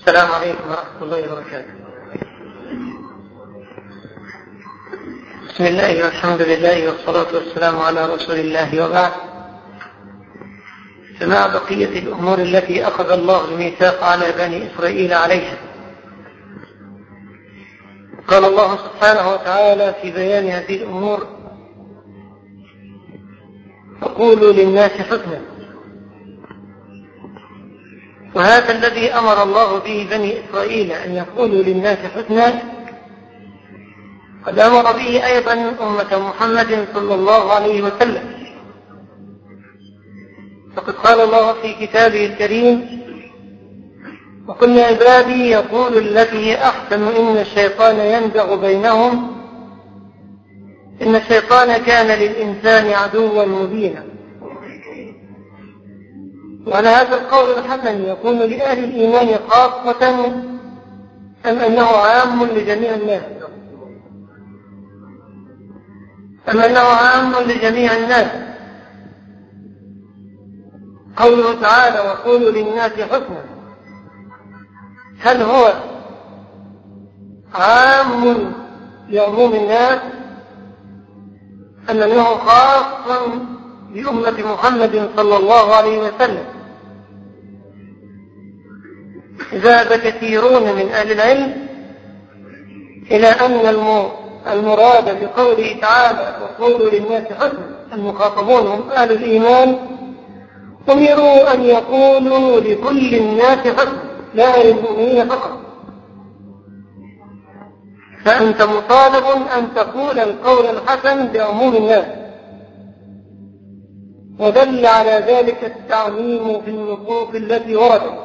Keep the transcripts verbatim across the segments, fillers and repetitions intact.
السلام عليكم ورحمة الله وبركاته. بسم الله والحمد لله والصلاة والسلام على رسول الله وبعد. فمع بقية الأمور التي أخذ الله الميثاق على بني إسرائيل عليها، قال الله سبحانه وتعالى في بيان هذه الأمور: وقولوا للناس حسنا. وهذا الذي أمر الله به بني إسرائيل أن يقولوا للناس حسنا قد أمر به أيضا أمة محمد صلى الله عليه وسلم. فقد قال الله في كتابه الكريم: وكل عبادي يقول التي هي أحسن إن الشيطان ينزغ بينهم إن الشيطان كان للإنسان عدوا مبينا. وعلى هذا القول الحسن يكون لأهل الإيمان خاصة أم أنه عام لجميع الناس؟ أم أنه عام لجميع الناس؟ قوله تعالى: وقولوا للناس حسنا، هل هو عام لعموم الناس أم أنه خاص بأمة محمد صلى الله عليه وسلم؟ ذهب كثيرون من أهل العلم إلى أن المراد بقوله تعالى وقولوا للناس حسنا المخاطبون هم أهل الإيمان، أمروا أن يقولوا لكل الناس حسنا لا للمؤمنين فقط. فأنت مطالب أن تقول القول الحسن بعموم الناس، ودل على ذلك التعميم في النصوص التي وردت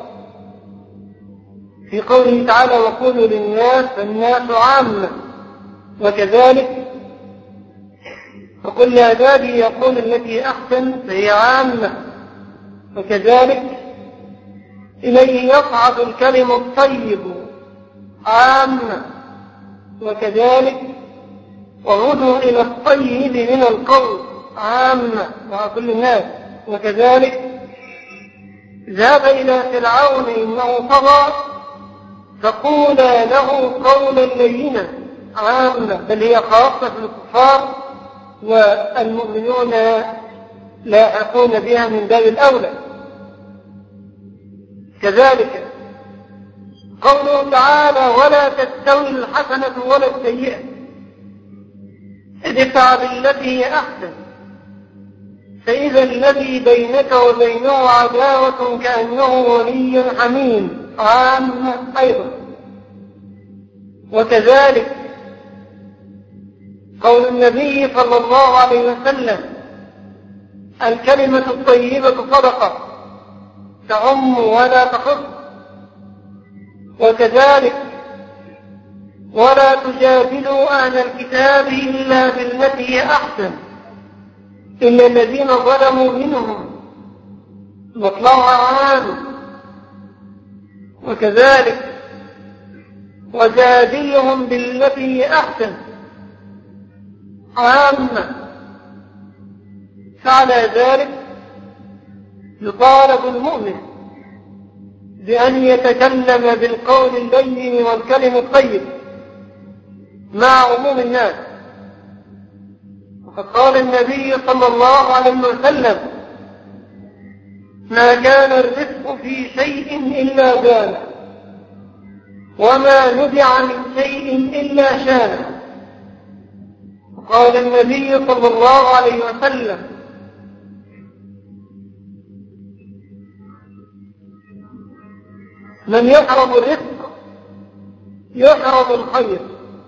في قوله تعالى وقولوا للناس، فالناس عامة. وكذلك وقل لعبادي يقول التي أحسن فهي عامة. وكذلك إليه يصعد الكلم الطيب عامة. وكذلك وهدوا إلى الطيب من القول عامة مع كل الناس. وكذلك ذهب إلى فرعون إنه طغى فقولا له قولا لينا عامة، بل هي خاصة في الكفار والمؤمنون لاحقون بها من باب الأولى. كذلك قوله تعالى ولا تستوي الحسنة ولا السيئة ادفع بالتي هي أحسن فإذا الذي بينك وبينه عداوة كأنه ولي حميم عام أيضا. وكذلك قول النبي صلى الله عليه وسلم الكلمة الطيبة صدقة تعم ولا تخص. وكذلك ولا تجادلوا أهل الكتاب إلا بالتي هي أحسن إلا الذين ظلموا منهم مطلع عام. وكذلك وجادلهم بالتي هي أحسن عامة. فعلى ذلك يطالب المؤمن بأن يتكلم بالقول اللين والكلم الطيب مع عموم الناس. وقد قال النبي صلى الله عليه وسلم ما كان الرزق في شيء إلا بانه وما نزع من شيء إلا شانه. وقال النبي صلى الله عليه وسلم من يحرم الرزق يحرم الخير.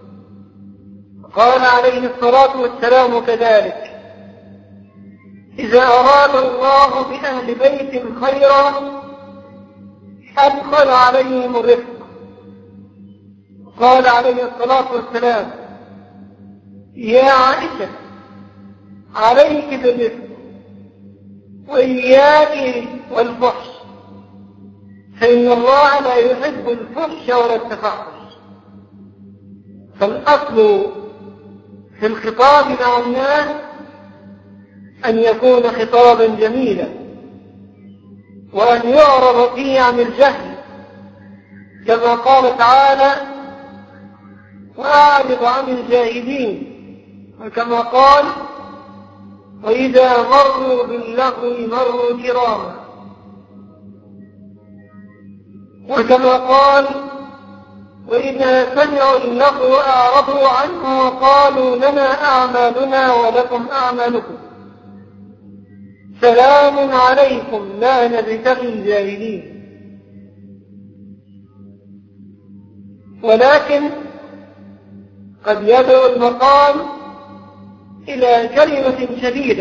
قال عليه الصلاة والسلام كذلك إذا أراد الله بأهل بيت خيرا أدخل عليهم الرزق. قال عليه الصلاة والسلام يا عائشة عليك بالرزق وإياك والفحش فإن الله لا يحب الفحش ولا التفحش. فالأصل في الخطاب مع الناس أن يكون خطابا جميلا وأن يعرض فيه عن الجهل كما قال تعالى وأعرض عن الجاهلين، وكما قال وإذا مروا باللغو مروا كراما، وكما قال وإذا سمعوا اللغو أعرضوا عنه وقالوا لنا أعمالنا ولكم أعمالكم سلام عليكم لا نبتغي الجاهلين. ولكن قد يدعو المقام إلى كلمة شديدة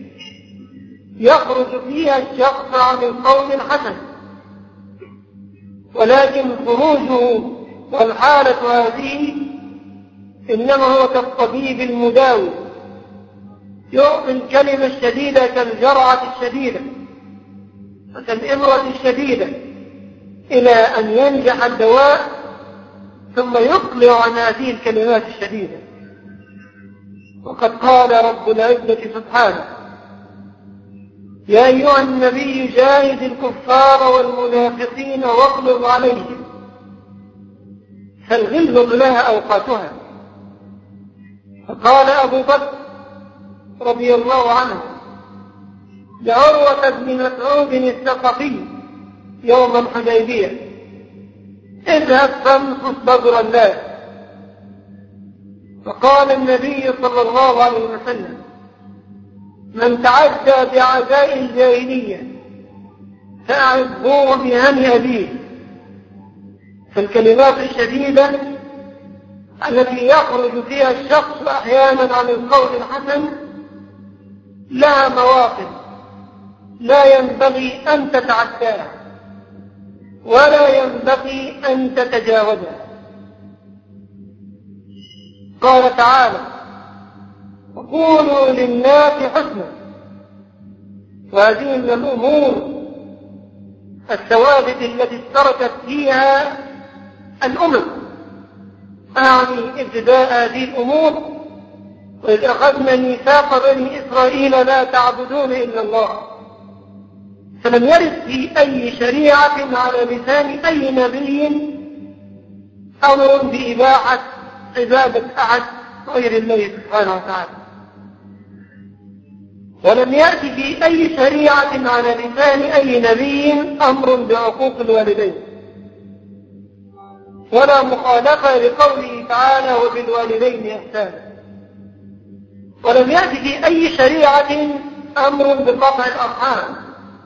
يخرج فيها الشخص عن القول الحسن، ولكن خروجه والحالة هذه إنما هو كالطبيب المداوي يعطي الكلمة الشديدة كالجرعة الشديدة وكالإبرة الشديدة إلى أن ينجح الدواء ثم يقلع عن هذه الكلمات الشديدة. وقد قال رب العزة سبحانه يا أيها النبي جاهد الكفار والمنافقين واغلظ عليهم، فالغلظ لها أوقاتها. فقال أبو بكر رضي الله عنه لعروة بن مسعود الثقفي يوم الحديبية اذهب فانصف بدر الله. فقال النبي صلى الله عليه وسلم من تعدى بعداء الجاهلية فأعذوه بهم أبيه. فالكلمات الشديدة التي يخرج فيها الشخص أحيانا عن القول الحسن لها مواقف لا ينبغي أن تتعداها ولا ينبغي أن تتجاوزها. قال تعالى وقولوا للناس حسنا، وهذه من الأمور الثوابت التي اشتركت فيها الأمم، أعني ابتداء هذه الأمور وإذ أخذنا ميثاق بني إسرائيل لا تعبدون إلا الله، فلم يرد في أي شريعة على لسان أي نبي أمر بإباحة عبادة أحد غير الله سبحانه وتعالى، ولم يأتي في أي شريعة على لسان أي نبي أمر بعقوق الوالدين ولا مخالفة لقوله تعالى وبالوالدين إحسانا، ولم يأتي في أي شريعة أمر بقطع الأرحام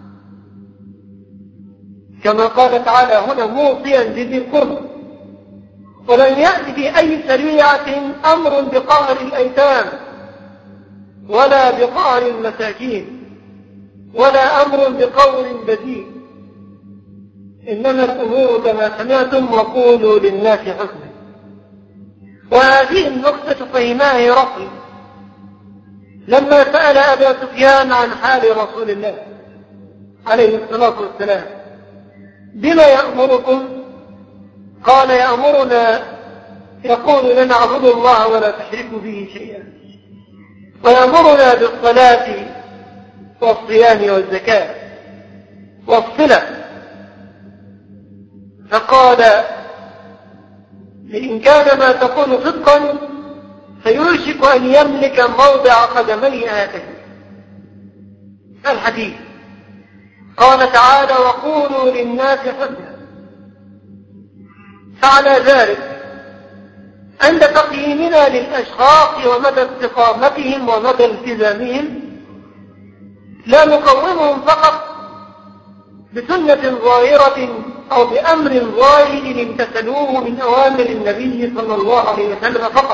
كما قال تعالى هنا موصيا بذي القربى، ولم يأتي في أي شريعة أمر بقهر الأيتام ولا بقهر المساكين ولا أمر بقول بذيء، إنما الأمور كما سمعتم وقولوا للناس حسنا. وهذه النقطة فهمها هرقل لما سأل أبا سفيان عن حال رسول الله عليه الصلاة والسلام بما يأمركم؟ قال يأمرنا يقول لنا اعبدوا الله ولا تشركوا به شيئا، ويأمرنا بالصلاة والصيام والزكاة والصلة. فقال إن كان ما تقول صدقا فيوشك أن يملك موضع قدمي هاتين الحديث. قال تعالى وقولوا للناس حسنا. فعلى ذلك عند تقييمنا للأشخاص ومدى استقامتهم ومدى التزامهم لا نقومهم فقط بسنة ظاهرة أو بأمر ظاهر امتثلوه من أوامر النبي صلى الله عليه وسلم فقط،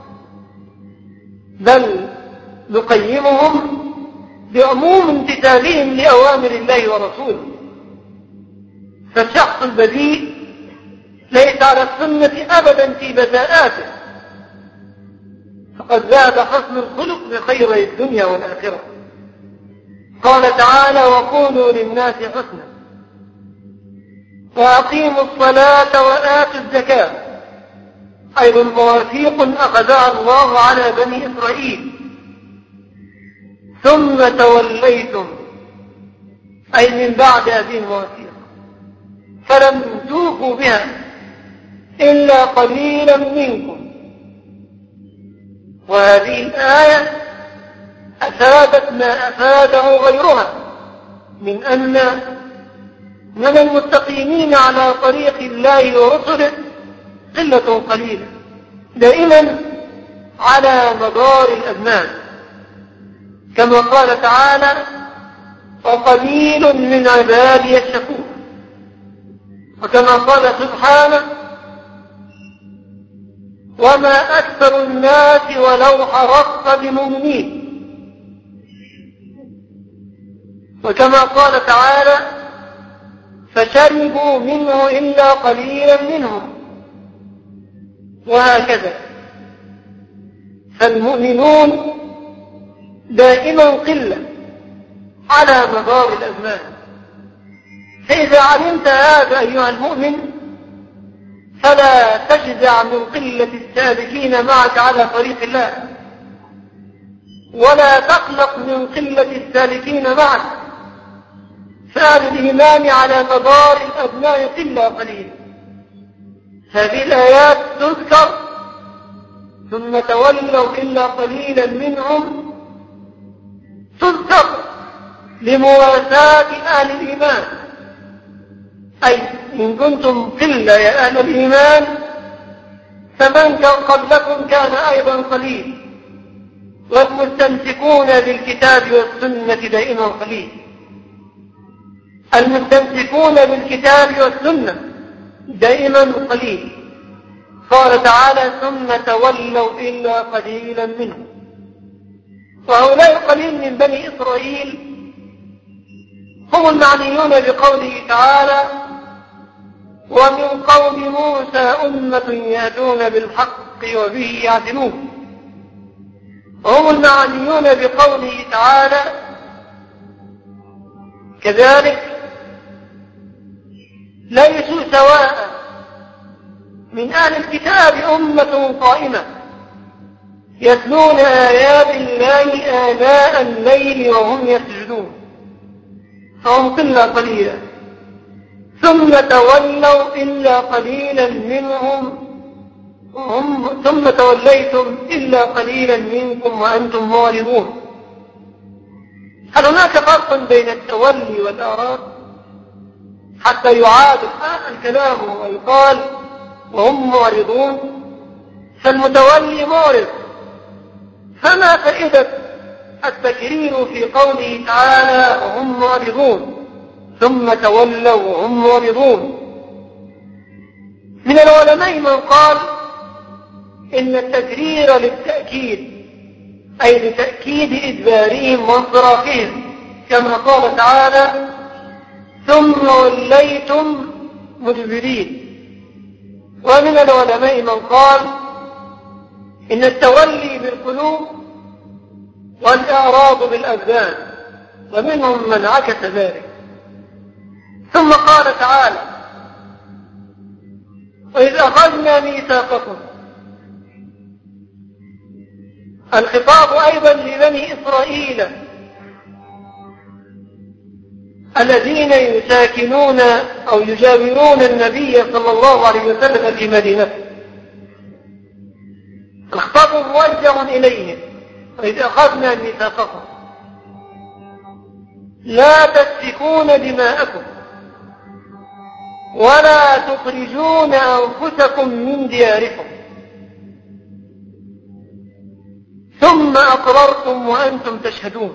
بل نقيمهم بعموم امتثالهم لأوامر الله ورسوله. فالشخص البذيء ليس على السنة أبدا في بذاءاته، فقد ذهب حسن الخلق بخير الدنيا والآخرة. قال تعالى وقولوا للناس حسنا وأقيموا الصلاة وآتوا الزكاة، أيضا مواثيق أخذها الله على بني إسرائيل. ثم توليتم أي من بعد هذه المواثيق فلم توفوا بها إلا قليلا منكم. وهذه الآية أفادت ما أفاده غيرها من أن من المستقيمين على طريق الله ورسله قلة قليلة دائما على مدار الأزمان، كما قال تعالى: وقليل من عبادي الشكور. وكما قال سبحانه: وما أكثر الناس ولو حرصت بمؤمنين. وكما قال تعالى: فشربوا منه إلا قليلا منهم. وهكذا، فالمؤمنون دائما قلة على مدار الأزمان. فإذا علمت هذا أيها المؤمن فلا تجزع من قلة السالكين معك على طريق الله، ولا تقلق من قلة السالكين معك، فأهل الإيمان على مدار الأزمان قلة قليل. هذه الآيات تذكر: ثم تولوا إلا قليلا منهم، تذكر لمواساة أهل الإيمان، أي إن كنتم قلة يا أهل الإيمان فمن كان قبلكم كان أيضا قليل، والمستمسكون بالكتاب والسنة دائما قليل. المستمسكون بالكتاب والسنة دائما قليل. قال تعالى: ثم تولوا إلا قليلا منهم. وهؤلاء القليل من بني إسرائيل هم المعنيون بقوله تعالى: ومن قوم موسى أمة يهدون بالحق وبه يعدلون. هم المعنيون بقوله تعالى. كذلك ليسوا سواء من أهل الكتاب أمة قائمة يتلون آيات الله آناء الليل وهم يسجدون، فهم قلة قليلة. ثم تولوا إلا قليلا منهم هم ثم توليتم إلا قليلا منكم وأنتم معرضون. هل هناك فرق بين التولي والإعراض حتى يعاد الكلام ويقال وهم معرضون؟ فالمتولي معرض، فما فائدة التكرير في قوله تعالى وهم معرضون ثم تولوا وهم معرضون؟ من العلماء من قال إن التكرير للتأكيد، أي لتأكيد إدبارهم وانصرافهم، كما قال تعالى: ثم وليتم مدبرين. ومن العلماء من قال إن التولي بالقلوب والإعراض بالأبدان، ومنهم من عكس ذلك. ثم قال تعالى: وإذ أخذنا ميثاقكم. الخطاب أيضا لبني إسرائيل الذين يساكنون أو يجاورون النبي صلى الله عليه وسلم في مدينته. الخطاب موجه إليهم: وإذ أخذنا ميثاقكم لا تسفكون دماءكم ولا تخرجون أنفسكم من دياركم ثم أقررتم وأنتم تشهدون.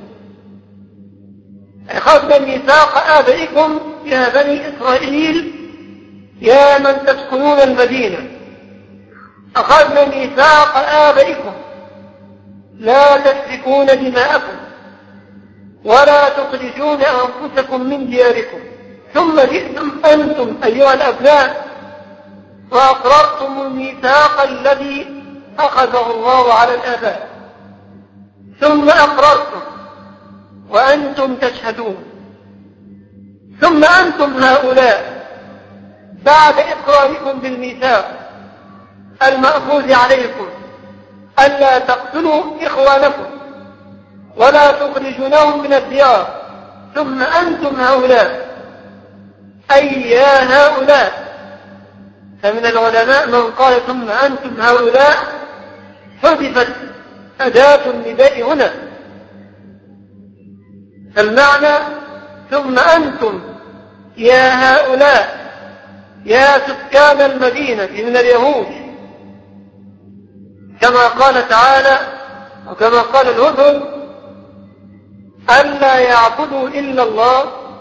أخذنا ميثاق آبائكم يا بني إسرائيل يا من تسكنون المدينة، أخذنا ميثاق آبائكم لا تسفكون دماءكم ولا تخرجون أنفسكم من دياركم ثم جئتم أنتم أيها الأبناء وأقررتم الميثاق الذي أخذه الله على الآباء، ثم أقررتم وأنتم تشهدون. ثم أنتم هؤلاء بعد إقراركم بالميثاق المأخوذ عليكم ألا تقتلوا إخوانكم ولا تخرجونهم من الديار، ثم أنتم هؤلاء أي يا هؤلاء فمن العلماء من قال ثم أنتم هؤلاء حذفت أداة النداء هنا، فالمعنى ثم أنتم يا هؤلاء يا سكان المدينة من اليهود، كما قال تعالى وكما قال الهدهد ألا يعبدوا إلا الله،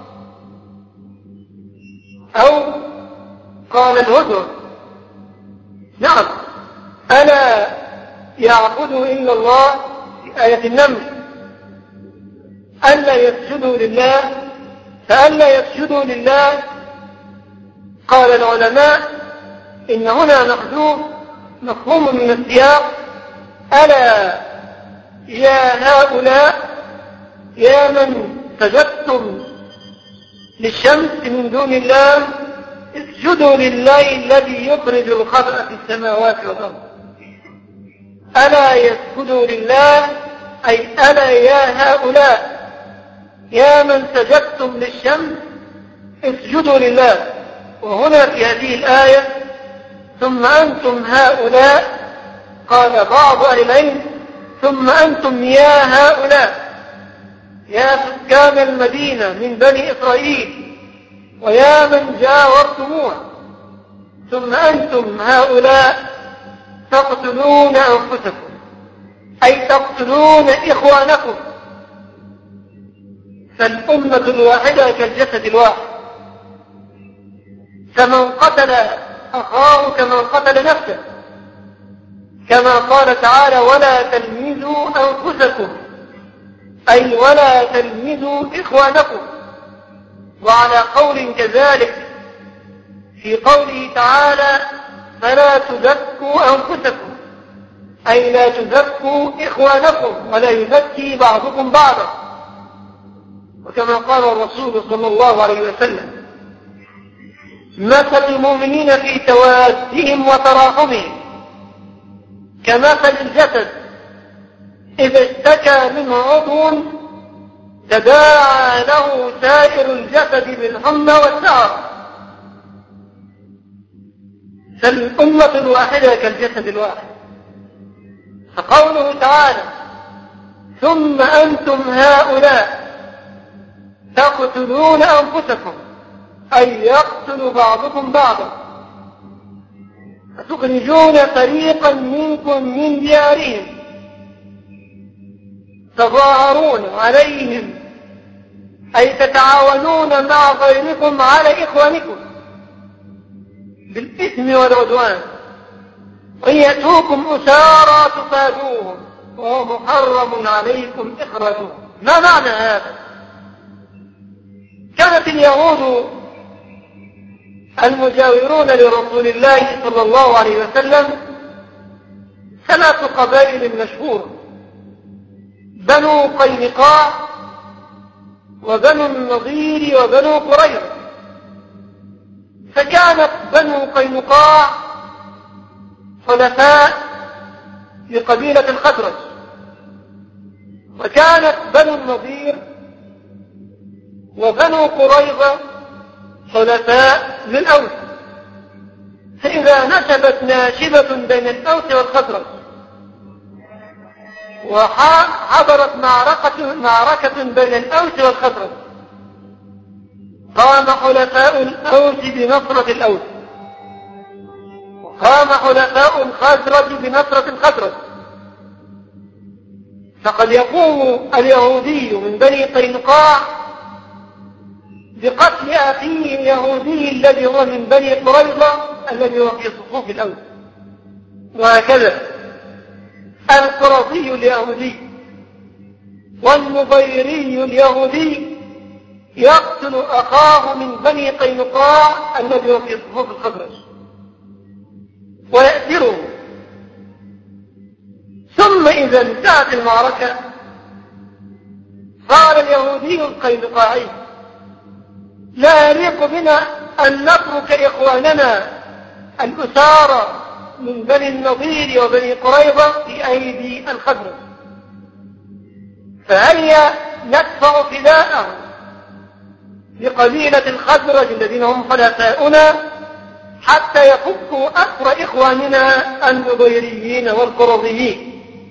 أو قال الهدهد نعم ألا يعبدوا إلا الله في آية النمل ألا يسجدوا لله، فألا يسجدوا لله قال العلماء إن هنا محذوف مفهوم من السياق ألا يا هؤلاء يا من سجدتم للشمس من دون الله اسجدوا لله الذي يخرج الخبأ في السماوات والأرض. ألا يسجدوا لله أي ألا يا هؤلاء يا من سجدتم للشمس اسجدوا لله. وهنا في هذه الآية ثم أنتم هؤلاء قال بعض أهل العلم ثم أنتم يا هؤلاء يا سكان المدينة من بني إسرائيل ويا من جاورتموها، ثم أنتم هؤلاء تقتلون أنفسكم أي تقتلون إخوانكم، فالأمة الواحدة كالجسد الواحد، فمن قتل أخاه كمن قتل نفسه، كما قال تعالى ولا تلمزوا أنفسكم أي ولا تلمزوا إخوانكم. وعلى قول كذلك في قوله تعالى فلا تزكوا أنفسكم أي لا تزكوا إخوانكم ولا يزكي بعضكم بعضا، وكما قال الرسول صلى الله عليه وسلم مثل المؤمنين في توادهم وتراحمهم كمثل الجسد إذا اشتكى منه عضو تداعى له سائر الجسد بالحمى والسهر، فالأمة الواحدة كالجسد الواحد. فقوله تعالى ثم أنتم هؤلاء تقتلون أنفسكم أي يقتل بعضكم بعضا، فتخرجون فريقا منكم من ديارهم تظاهرون عليهم أي تتعاونون مع غيركم على إخوانكم بالإثم والعدوان، وإن يأتوكم أسارى تفادوهم وهو محرم عليكم إخراجهم. ما معنى هذا؟ كانت اليهود المجاورون لرسول الله صلى الله عليه وسلم ثلاث قبائل مشهورة: بنو قينقاع وبنو النضير وبنو قريظة. فكانت بنو قينقاع حلفاء لقبيلة الخزرج، وكانت بنو النضير وبنو قريظة حلفاء للأوس. فإذا نشبت ناشبة بين الأوس والخزرج وحضرت معركة, معركة بين الأوس والخزرج قام حلفاء الأوس بنصرة الأوس وقام حلفاء الخزرج بنصرة الخزرج. فقد يقوم اليهودي من بني قينقاع بقتل أخيه اليهودي الذي هو من بني قريظة الذي هو في صفوف الأوس، وهكذا القرظي اليهودي والنضيري اليهودي يقتل أخاه من بني قينقاع الذي هو في صفوف الخزرج ويأسره. ثم إذا انتهت المعركة قال اليهودي القينقاعي لا يليق بنا أن نترك إخواننا الأسارى من بني النضير وبني قريظة في أيدي الخزرج، فهيا ندفع فداءهم لقبيلة الخزرج الذين هم خلفاؤنا حتى يفكوا أسر إخواننا النضيريين والقرظيين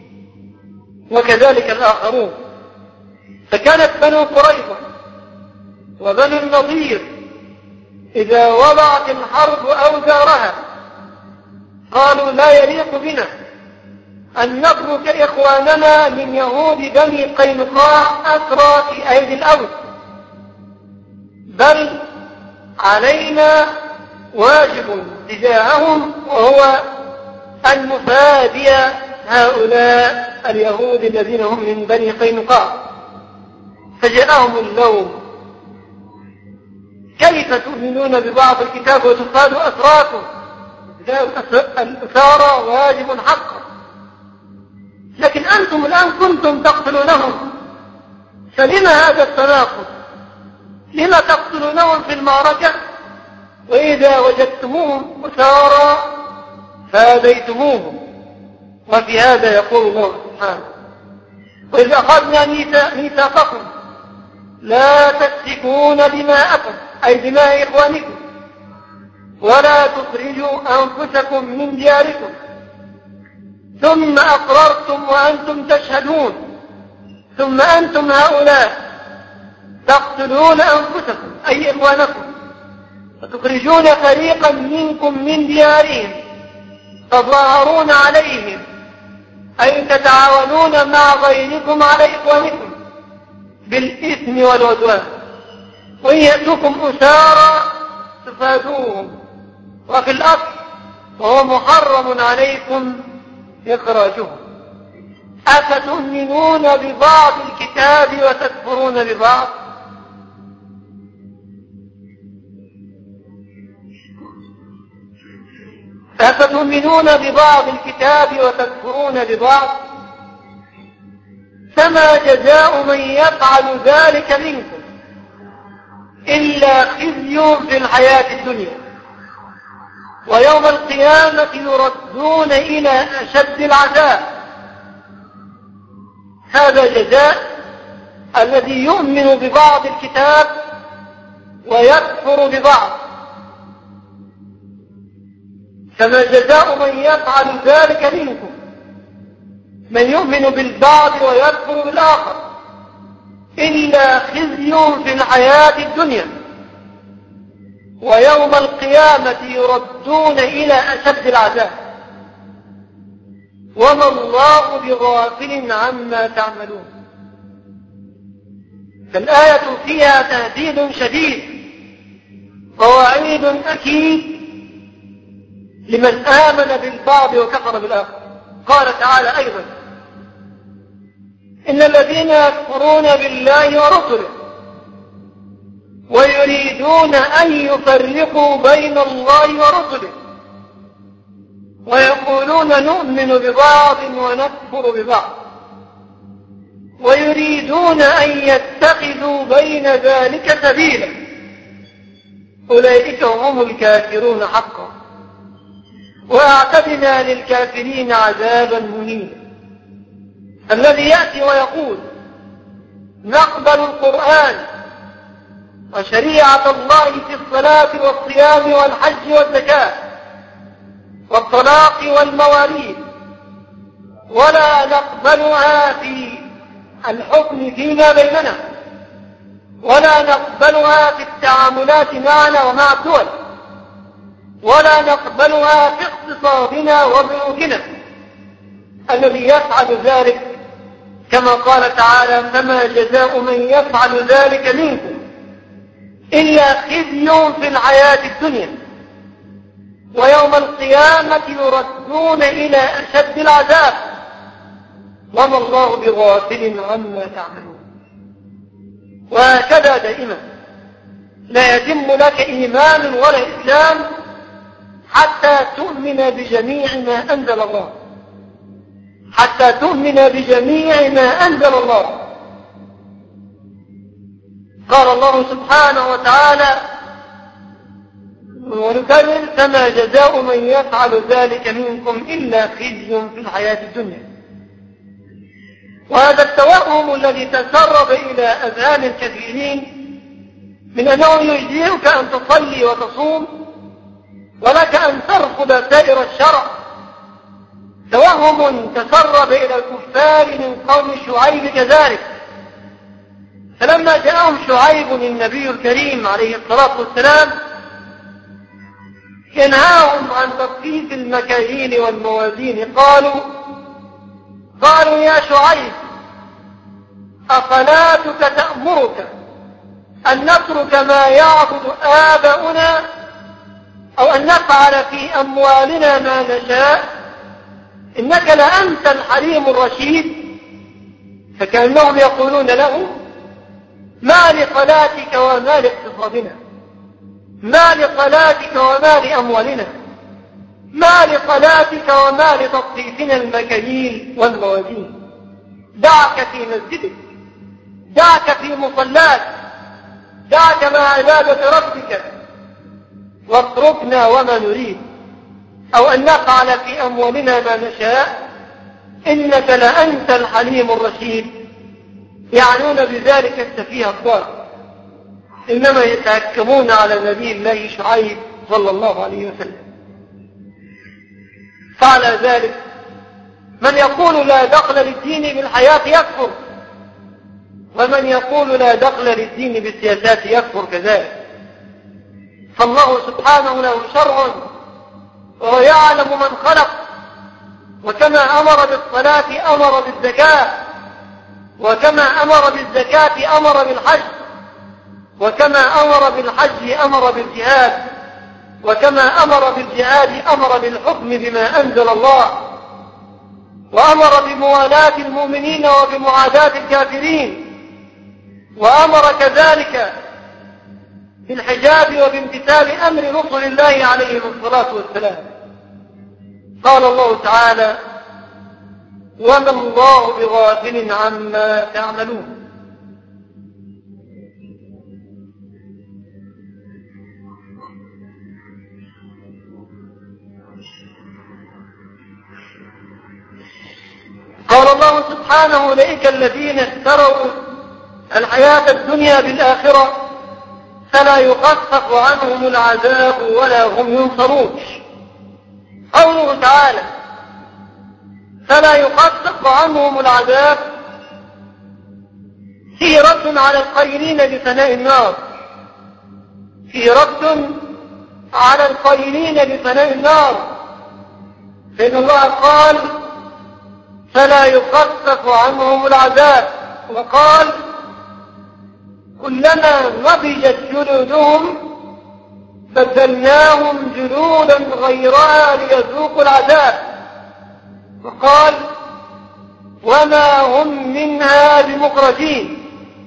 وكذلك الآخرون. فكانت بنو قريظة وبنو النضير إذا وضعت الحرب أوزارها قالوا لا يليق بنا أن نترك إخواننا من يهود بني قينقاع أسرى في أيدي الأوس، بل علينا واجب تجاههم وهو أن نفادي هؤلاء اليهود الذين هم من بني قينقاع. فجاءهم اللوم: كيف تؤمنون ببعض الكتاب وتفادوا أسراكم؟ الأسارى واجب حقا، لكن أنتم الآن كنتم تقتلونهم، فلما هذا التناقض؟ لما تقتلونهم في المعركة وإذا وجدتموهم أسارى فاديتموهم؟ وفي هذا يقول الله سبحانه: وإذا أخذنا ميثاقكم لا تسفكون دماءكم، أي دماء إخوانكم، ولا تخرجوا أنفسكم من دياركم، ثم أقررتم وأنتم تشهدون، ثم أنتم هؤلاء تقتلون أنفسكم أي إخوانكم وتخرجون فريقا منكم من ديارهم تظاهرون عليهم، أي تتعاونون مع غيركم على إخوانكم بالإثم والعدوان، وإن يأتوكم أسارى تفادوهم، وفي الأصل وهو محرم عليكم إخراجهم. أفتؤمنون ببعض الكتاب وتكفرون ببعض؟ أفتؤمنون ببعض الكتاب وتكفرون ببعض؟ فما جزاء من يفعل ذلك منكم إلا خزي في الحياة الدنيا، ويوم القيامة يردون إلى أشد العذاب. هذا جزاء الذي يؤمن ببعض الكتاب ويكفر ببعض. كما جزاء من يفعل ذلك منكم، من يؤمن بالبعض ويكفر بالآخر، إلا خزي في الحياة الدنيا، ويوم القيامة يردون إلى أشد العذاب، وما الله بغافل عما تعملون. فالآية فيها تهديد شديد ووعيد أكيد لمن آمن بالبعض وكفر بالآخر. قال تعالى أيضا: إن الذين يكفرون بالله ورسله ويريدون أن يفرقوا بين الله ورسله ويقولون نؤمن ببعض ونكفر ببعض ويريدون أن يتخذوا بين ذلك سبيلا أولئك هم الكافرون حقا وأعتدنا للكافرين عذابا مهينا. الذي يأتي ويقول نقبل القرآن وشريعة الله في الصلاة والصيام والحج والزكاة والطلاق والمواريث، ولا نقبلها في الحكم فيما بيننا، ولا نقبلها في التعاملات معنا ومع الدول، ولا نقبلها في اقتصادنا وبنوكنا. الذي يفعل ذلك كما قال تعالى: فما جزاء من يفعل ذلك منكم إلا خزي في الحياة الدنيا ويوم القيامة يردون إلى أشد العذاب وما الله بغافل عما تعملون. وهكذا دائما لا يتم لك إيمان ولا إسلام حتى تؤمن بجميع ما أنزل الله، حتى تؤمن بجميع ما أنزل الله. قال الله سبحانه وتعالى ونكرر: فما جزاء من يفعل ذلك منكم إلا خزي في الحياة الدنيا. وهذا التوهم الذي تسرب إلى أذهان الكثيرين من أنه يجزئك أن تصلي وتصوم ولك أن ترفض سائر الشرع. توهم تسرب إلى الكفار من قوم شعيب كذلك، فلما جاءهم شعيب النبي الكريم عليه الصلاة والسلام ينهاهم عن تطفيف المكاييل والموازين، قالوا قالوا يا شعيب أصلاتك تأمرك أن نترك ما يعبد آباؤنا أو أن نفعل في أموالنا ما نشاء؟ إنك لأنت الحليم الرشيد. فكأنهم يقولون له ما لصلاتك وما لاقتصادنا، ما لصلاتك وما لأموالنا، ما لصلاتك وما لتطفيفنا المكاييل والموازين. دعك في مسجدك، دعك في مصلاك، دعك مع عبادة ربك، واتركنا وما نريد، أو أن نفعل في أموالنا ما نشاء. إنك لأنت الحليم الرشيد. يعنون بذلك السفيه الضار، إنما يتهكمون على نبي الله شعيب صلى الله عليه وسلم. فعلى ذلك من يقول لا دخل للدين بالحياة يكفر، ومن يقول لا دخل للدين بالسياسات يكفر كذلك. فالله سبحانه له شرع وهو يعلم من خلق، وكما أمر بالصلاة أمر بالزكاة، وكما أمر بالزكاة أمر بالحج، وكما أمر بالحج أمر بالجهاد، وكما أمر بالجهاد أمر بالحكم بما أنزل الله، وأمر بموالاة المؤمنين وبمعاداة الكافرين، وأمر كذلك بالحجاب وبامتثال أمر رسل الله عليهم الصلاة والسلام. قال الله تعالى وما الله بغافل عما تعملون. قال الله سبحانه أولئك الذين اشتروا الحياة الدنيا بالآخرة فلا يخفف عنهم العذاب ولا هم ينصرون. قوله تعالى فلا يخفف عنهم العذاب فيه رد على القائلين بفناء النار، فيه رد على القائلين بفناء النار، فإن الله قال فلا يخفف عنهم العذاب، وقال كلما نضجت جلودهم بدلناهم جلودا غيرها ليذوقوا العذاب، وقال وما هم منها بمخرجين.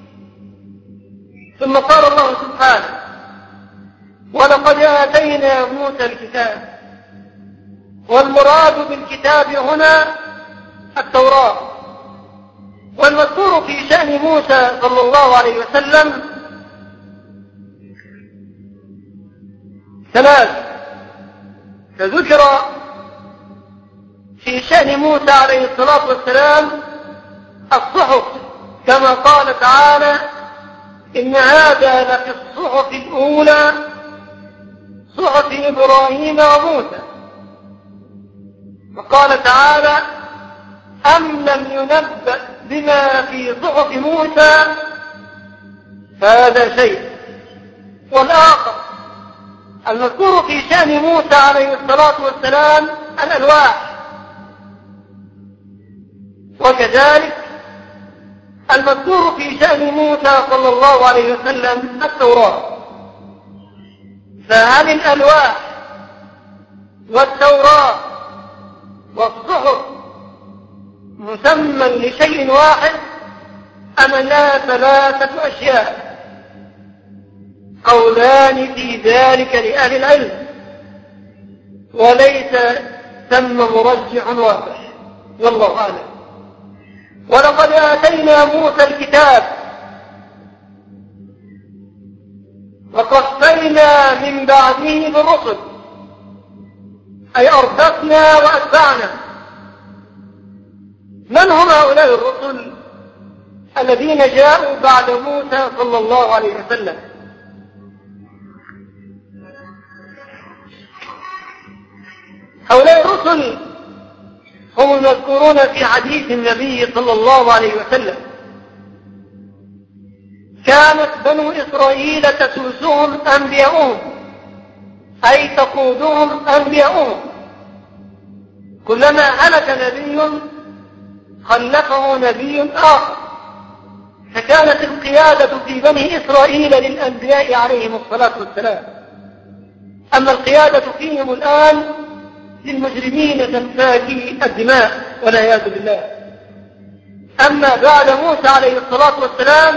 ثم قال الله سبحانه ولقد آتينا موسى الكتاب، والمراد بالكتاب هنا التوراة. والمذكور في شأن موسى صلى الله عليه وسلم ثلاث، فذكر في شأن موسى عليه الصلاة والسلام الصحف، كما قال تعالى إن هذا لفي الصحف الأولى صحف إبراهيم وموسى. وقال تعالى أم لم ينبأ بما في صحف موسى فهذا شيء. والآخر المذكور في شأن موسى عليه الصلاة والسلام الألواح، وكذلك المذكور في شأن موسى صلى الله عليه وسلم التوراة. فهل الألواح والتوراة والصحف مسمى لشيء واحد أم لا ثلاثة أشياء؟ قولان في ذلك لأهل العلم، وليس ثم مرجح واضح، والله أعلم. ولقد آتينا موسى الكتاب وقفينا من بعده بالرسل، أي أرسلنا وأتبعنا. من هم هؤلاء الرسل الذين جاءوا بعد موسى صلى الله عليه وسلم؟ هؤلاء الرسل هم المذكورون في حديث النبي صلى الله عليه وسلم: كانت بنو إسرائيل تسوسهم أنبياؤهم، أي تقودهم أنبياؤهم، كلما هلك نبي خلفه نبي آخر، فكانت القيادة في بني إسرائيل للأنبياء عليهم الصلاة والسلام. أما القيادة فيهم الآن للمجرمين سفاكي الدماء والعياذ بالله. أما بعد موسى عليه الصلاة والسلام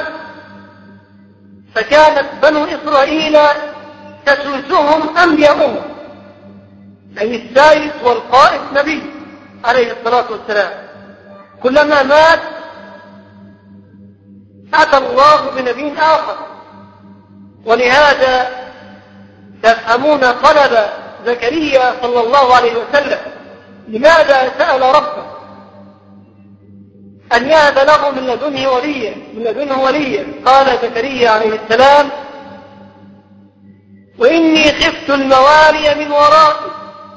فكانت بنو إسرائيل تسوسهم أنبياؤهم، أي السائس والقائد نبي عليه الصلاة والسلام، كلما مات أتى الله بنبي آخر. ولهذا تفهمون طلب زكريا صلى الله عليه وسلم لماذا سأل ربه أن يهب له من لدنه وليا من لدنه وليا قال زكريا عليه السلام: وإني خفت الموالي من ورائي،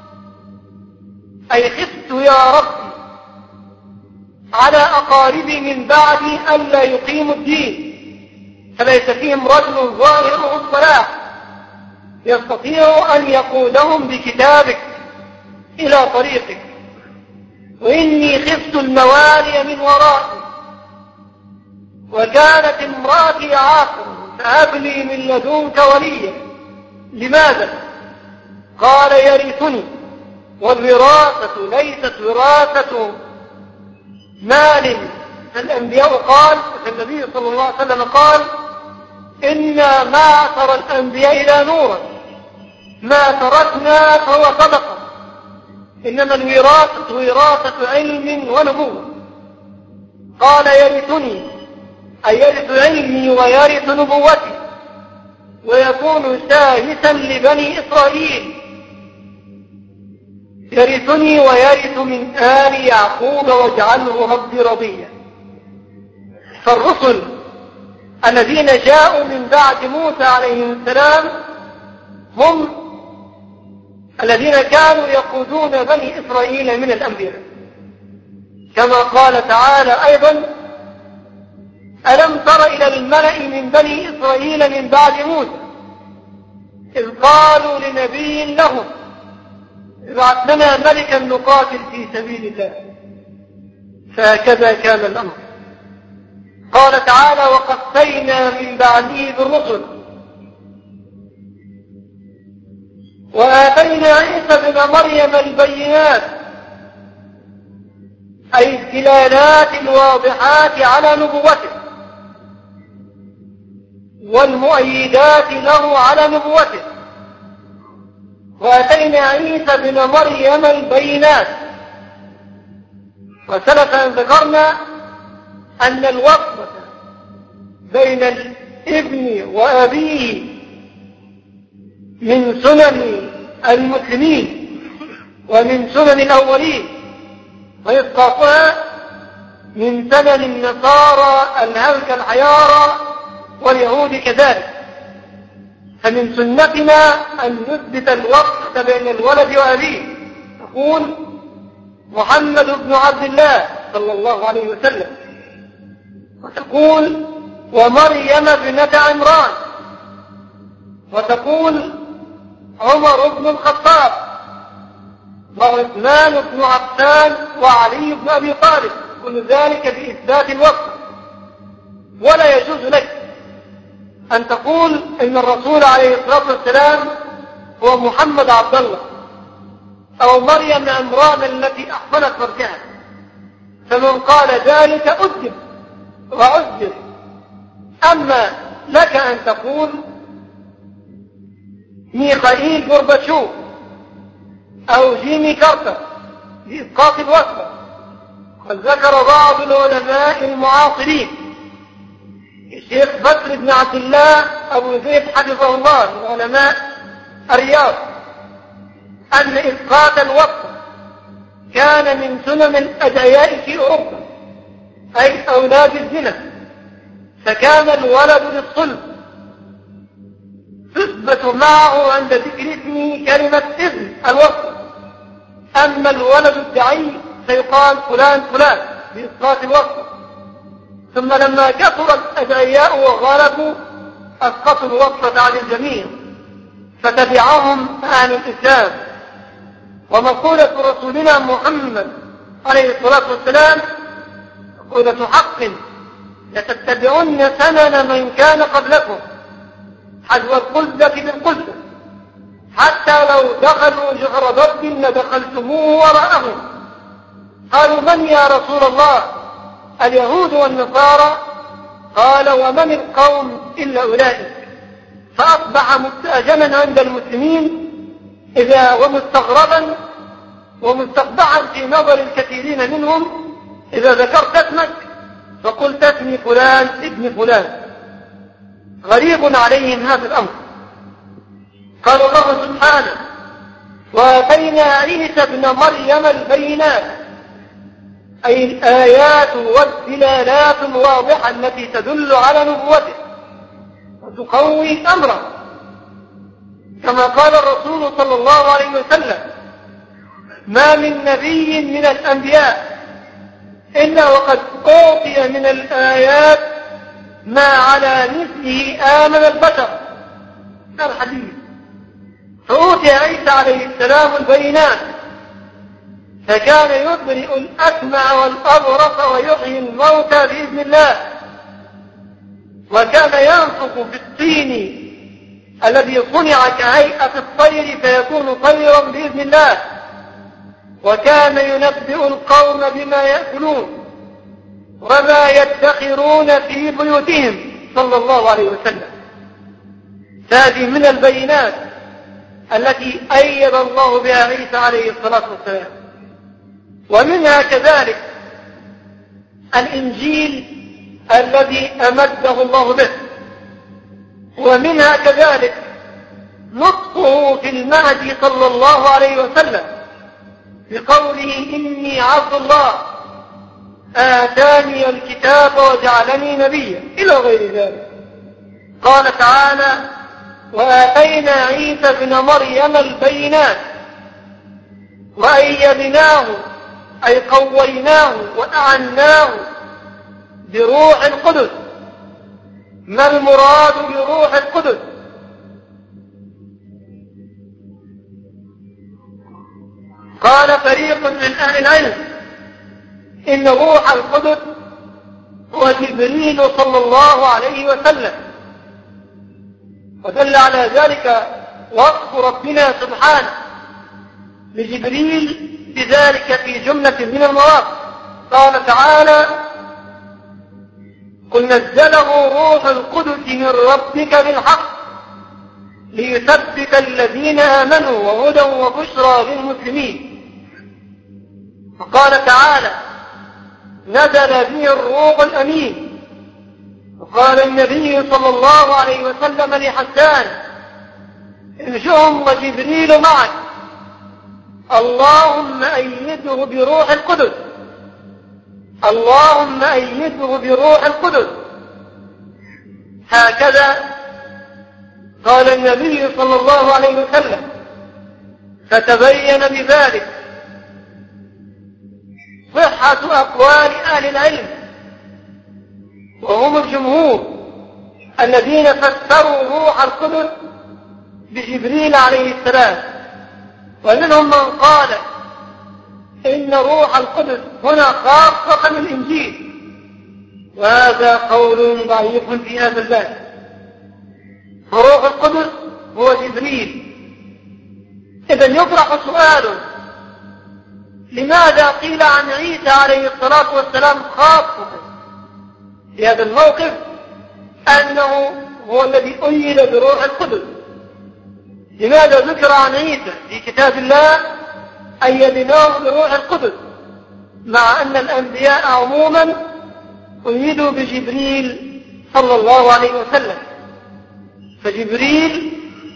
أي خفت يا ربي على أقاربي من بعدي ألا يقيموا الدين، فليس فيهم رجل ظاهره الصلاح يستطيع أن يقودهم بكتابك إلى طريقك. وإني خفت الموالي من ورائي وكانت امرأتي عاقر فهب لي من لدنك وليا. لماذا؟ قال: يرثني. والوراثة ليست وراثة مال. الأنبياء قال النبي صلى الله عليه وسلم قال: إنا معشر الأنبياء لا نورا، ما تركنا فهو صدقة، إنما الوراثة وراثة علم ونبوة. قال: يرثني، أي يرث علمي ويرث نبوتي، ويكون سايسا لبني إسرائيل، يرثني ويرث من آل يعقوب واجعله ربي رضيا. فالرسل الذين جاءوا من بعد موسى عليه السلام هم الذين كانوا يقودون بني إسرائيل من الأنبياء، كما قال تعالى أيضا: ألم تر إلى الملأ من بني إسرائيل من بعد موسى إذ قالوا لنبي لهم ابعث لنا ملكا نقاتل في سبيل الله. فهكذا كان الأمر. قال تعالى: وقفينا من بعده بالرسل وآتينا عيسى ابن مريم البينات، أي الدلالات الواضحات على نبوته والمؤيدات له على نبوته. وآتينا عيسى ابن مريم البينات. وسلف أن ذكرنا أن الوصفة بين الابن وأبيه من سنن المسلمين ومن سنن الأولين، وإسقاطها من سنن النصارى الهلك الحيارى واليهود كذلك. فمن سنتنا أن نثبت الوصفة بين الولد وأبيه، تقول محمد بن عبد الله صلى الله عليه وسلم، وتقول ومريم ابنة عمران، وتقول عمر بن الخطاب وعثمان بن عفان وعلي بن أبي طالب، كل ذلك بإثبات الوصف. ولا يجوز لك أن تقول إن الرسول عليه الصلاة والسلام هو محمد عبد الله أو مريم عمران التي أحصلت فرجها، فمن قال ذلك أدب وعذب. أما لك أن تقول ميخائيل غورباتشوف أو جيمي كارتر لإسقاط الوصفة. قد ذكر بعض العلماء المعاصرين الشيخ بكر بن عبد الله أبو زيد حفظه الله من علماء الرياض أن إسقاط الوصفة كان من سنن الأدعياء في أوروبا، أي أولاد الزنا، فكان الولد للصلب تثبت معه عند ذكر اسمه كلمة ابن الوصف، أما الولد الدعي فيقال فلان فلان بإسقاط الوصف. ثم لما كثر الأدعياء وغلبوا أسقطوا الوصف عن الجميع فتبعهم أهل الإسلام. ومقولة رسولنا محمد عليه الصلاة والسلام مقولة حق: لتتبعن سنن من كان قبلكم حذو القلدة بالقلدة حتى لو دخلوا جحر ضب لدخلتموه وراءهم. قالوا: من يا رسول الله؟ اليهود والنصارى. قال: ومن القوم إلا أولئك. فأصبح مستأجما عند المسلمين إذا ومستغربا ومستقبعا في نظر الكثيرين منهم إذا ذكرت اسمك فقلت اسمي فلان ابن فلان. غريب عليهم هذا الأمر. قال الله سبحانه: وآتينا عيسى ابن مريم البينات، أي الآيات والدلالات الواضحة التي تدل على نبوته وتقوي أمره، كما قال الرسول صلى الله عليه وسلم: ما من نبي من الأنبياء إلا وقد أعطي من الآيات ما على مثله آمن البشر. الحديث. فأوتي عيسى عليه السلام البينات، فكان يبرئ الأكمع والأبرص ويحيي الموتى بإذن الله، وكان ينفخ في الطين الذي صنع كهيئة الطير فيكون طيرا بإذن الله، وكان ينبئ القوم بما يأكلون وما يدخرون في بيوتهم صلى الله عليه وسلم. هذه من البينات التي أيد الله بها عيسى عليه الصلاة والسلام. ومنها كذلك الإنجيل الذي أمده الله به، ومنها كذلك نطقه في المهد صلى الله عليه وسلم بقوله: إني عبد الله آتاني الكتاب وجعلني نبيا، إلى غير ذلك. قال تعالى: وآتينا عيسى ابن مريم البينات وأيدناه، أي قويناه وأعناه بروح القدس. ما المراد بروح القدس؟ قال فريق من أهل العلم: إن روح القدس هو جبريل صلى الله عليه وسلم، ودل على ذلك وصف ربنا سبحانه لجبريل بذلك في جملة من المواقف. قال تعالى: قل نزله روح القدس من ربك بالحق ليثبت الذين آمنوا وهدى وبشرى للمسلمين. وقال تعالى: نزل به الروح الأمين. وقال النبي صلى الله عليه وسلم لحسان: امشهم وجبريل معك، اللهم أيده بروح القدس، اللهم أيده بروح القدس. هكذا قال النبي صلى الله عليه وسلم. فتبين بذلك صحة أقوال أهل العلم، وهم الجمهور الذين فسروا روح القدس بجبريل عليه السلام. ومنهم من قال إن روح القدس هنا خاصة من الإنجيل، وهذا قول ضعيف في هذا الباب. فروح القدس هو جبريل. إذن يطرح سؤال: لماذا قيل عن عيسى عليه الصلاة والسلام خاصة في هذا الموقف أنه هو الذي أيد بروح القدس؟ لماذا ذكر عن عيسى في كتاب الله أيدناه بروح القدس، مع أن الأنبياء عموما أيدوا بجبريل صلى الله عليه وسلم؟ فجبريل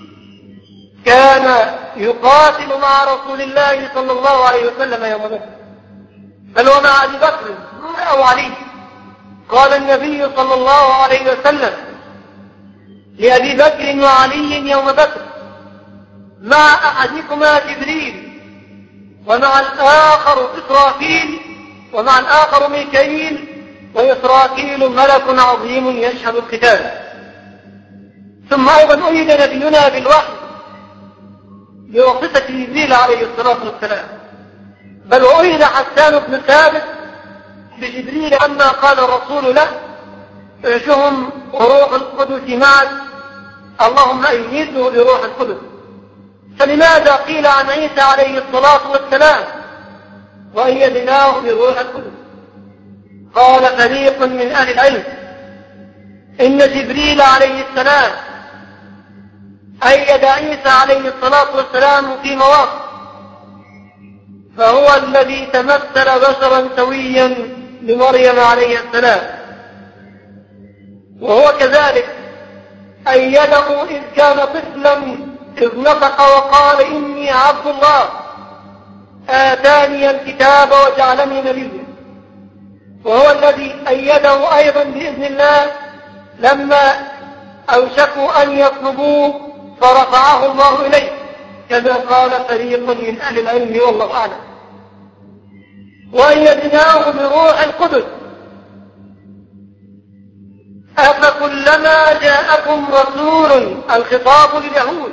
كان يقاتل مع رسول الله صلى الله عليه وسلم يوم بدر، بل ومع أبي بكر أو علي. قال النبي صلى الله عليه وسلم لأبي بكر وعلي يوم بدر: مع أحدكما جبريل ومع الآخر إسرافيل، ومع الآخر ميكائيل، وإسرافيل ملك عظيم يشهد القتال. ثم أيضا أيد نبينا بالوحي بواسطة جبريل عليه الصلاة والسلام، بل وأيد حسان بن ثابت بجبريل عما قال الرسول له: اعشهم وروح القدس معك، اللهم أيده بروح القدس. فلماذا قيل عن عيسى عليه الصلاة والسلام وأيدناه بروح القدس؟ قال فريق من أهل العلم إن جبريل عليه السلام أيد عيسى عليه الصلاة والسلام في مواقف، فهو الذي تمثل بشرا سويا لمريم عليه السلام، وهو كذلك أيده إذ كان طفلا إذ نطق وقال: إني عبد الله آتاني الكتاب وجعلني نبيا. وهو الذي أيده أيضا بإذن الله لما أوشكوا أن يطلبوه فرفعه الله إليه، كما قال فريق من أهل العلم والله أعلم. وأيدناه بروح القدس. أفكلما جاءكم رسول، الخطاب لليهود،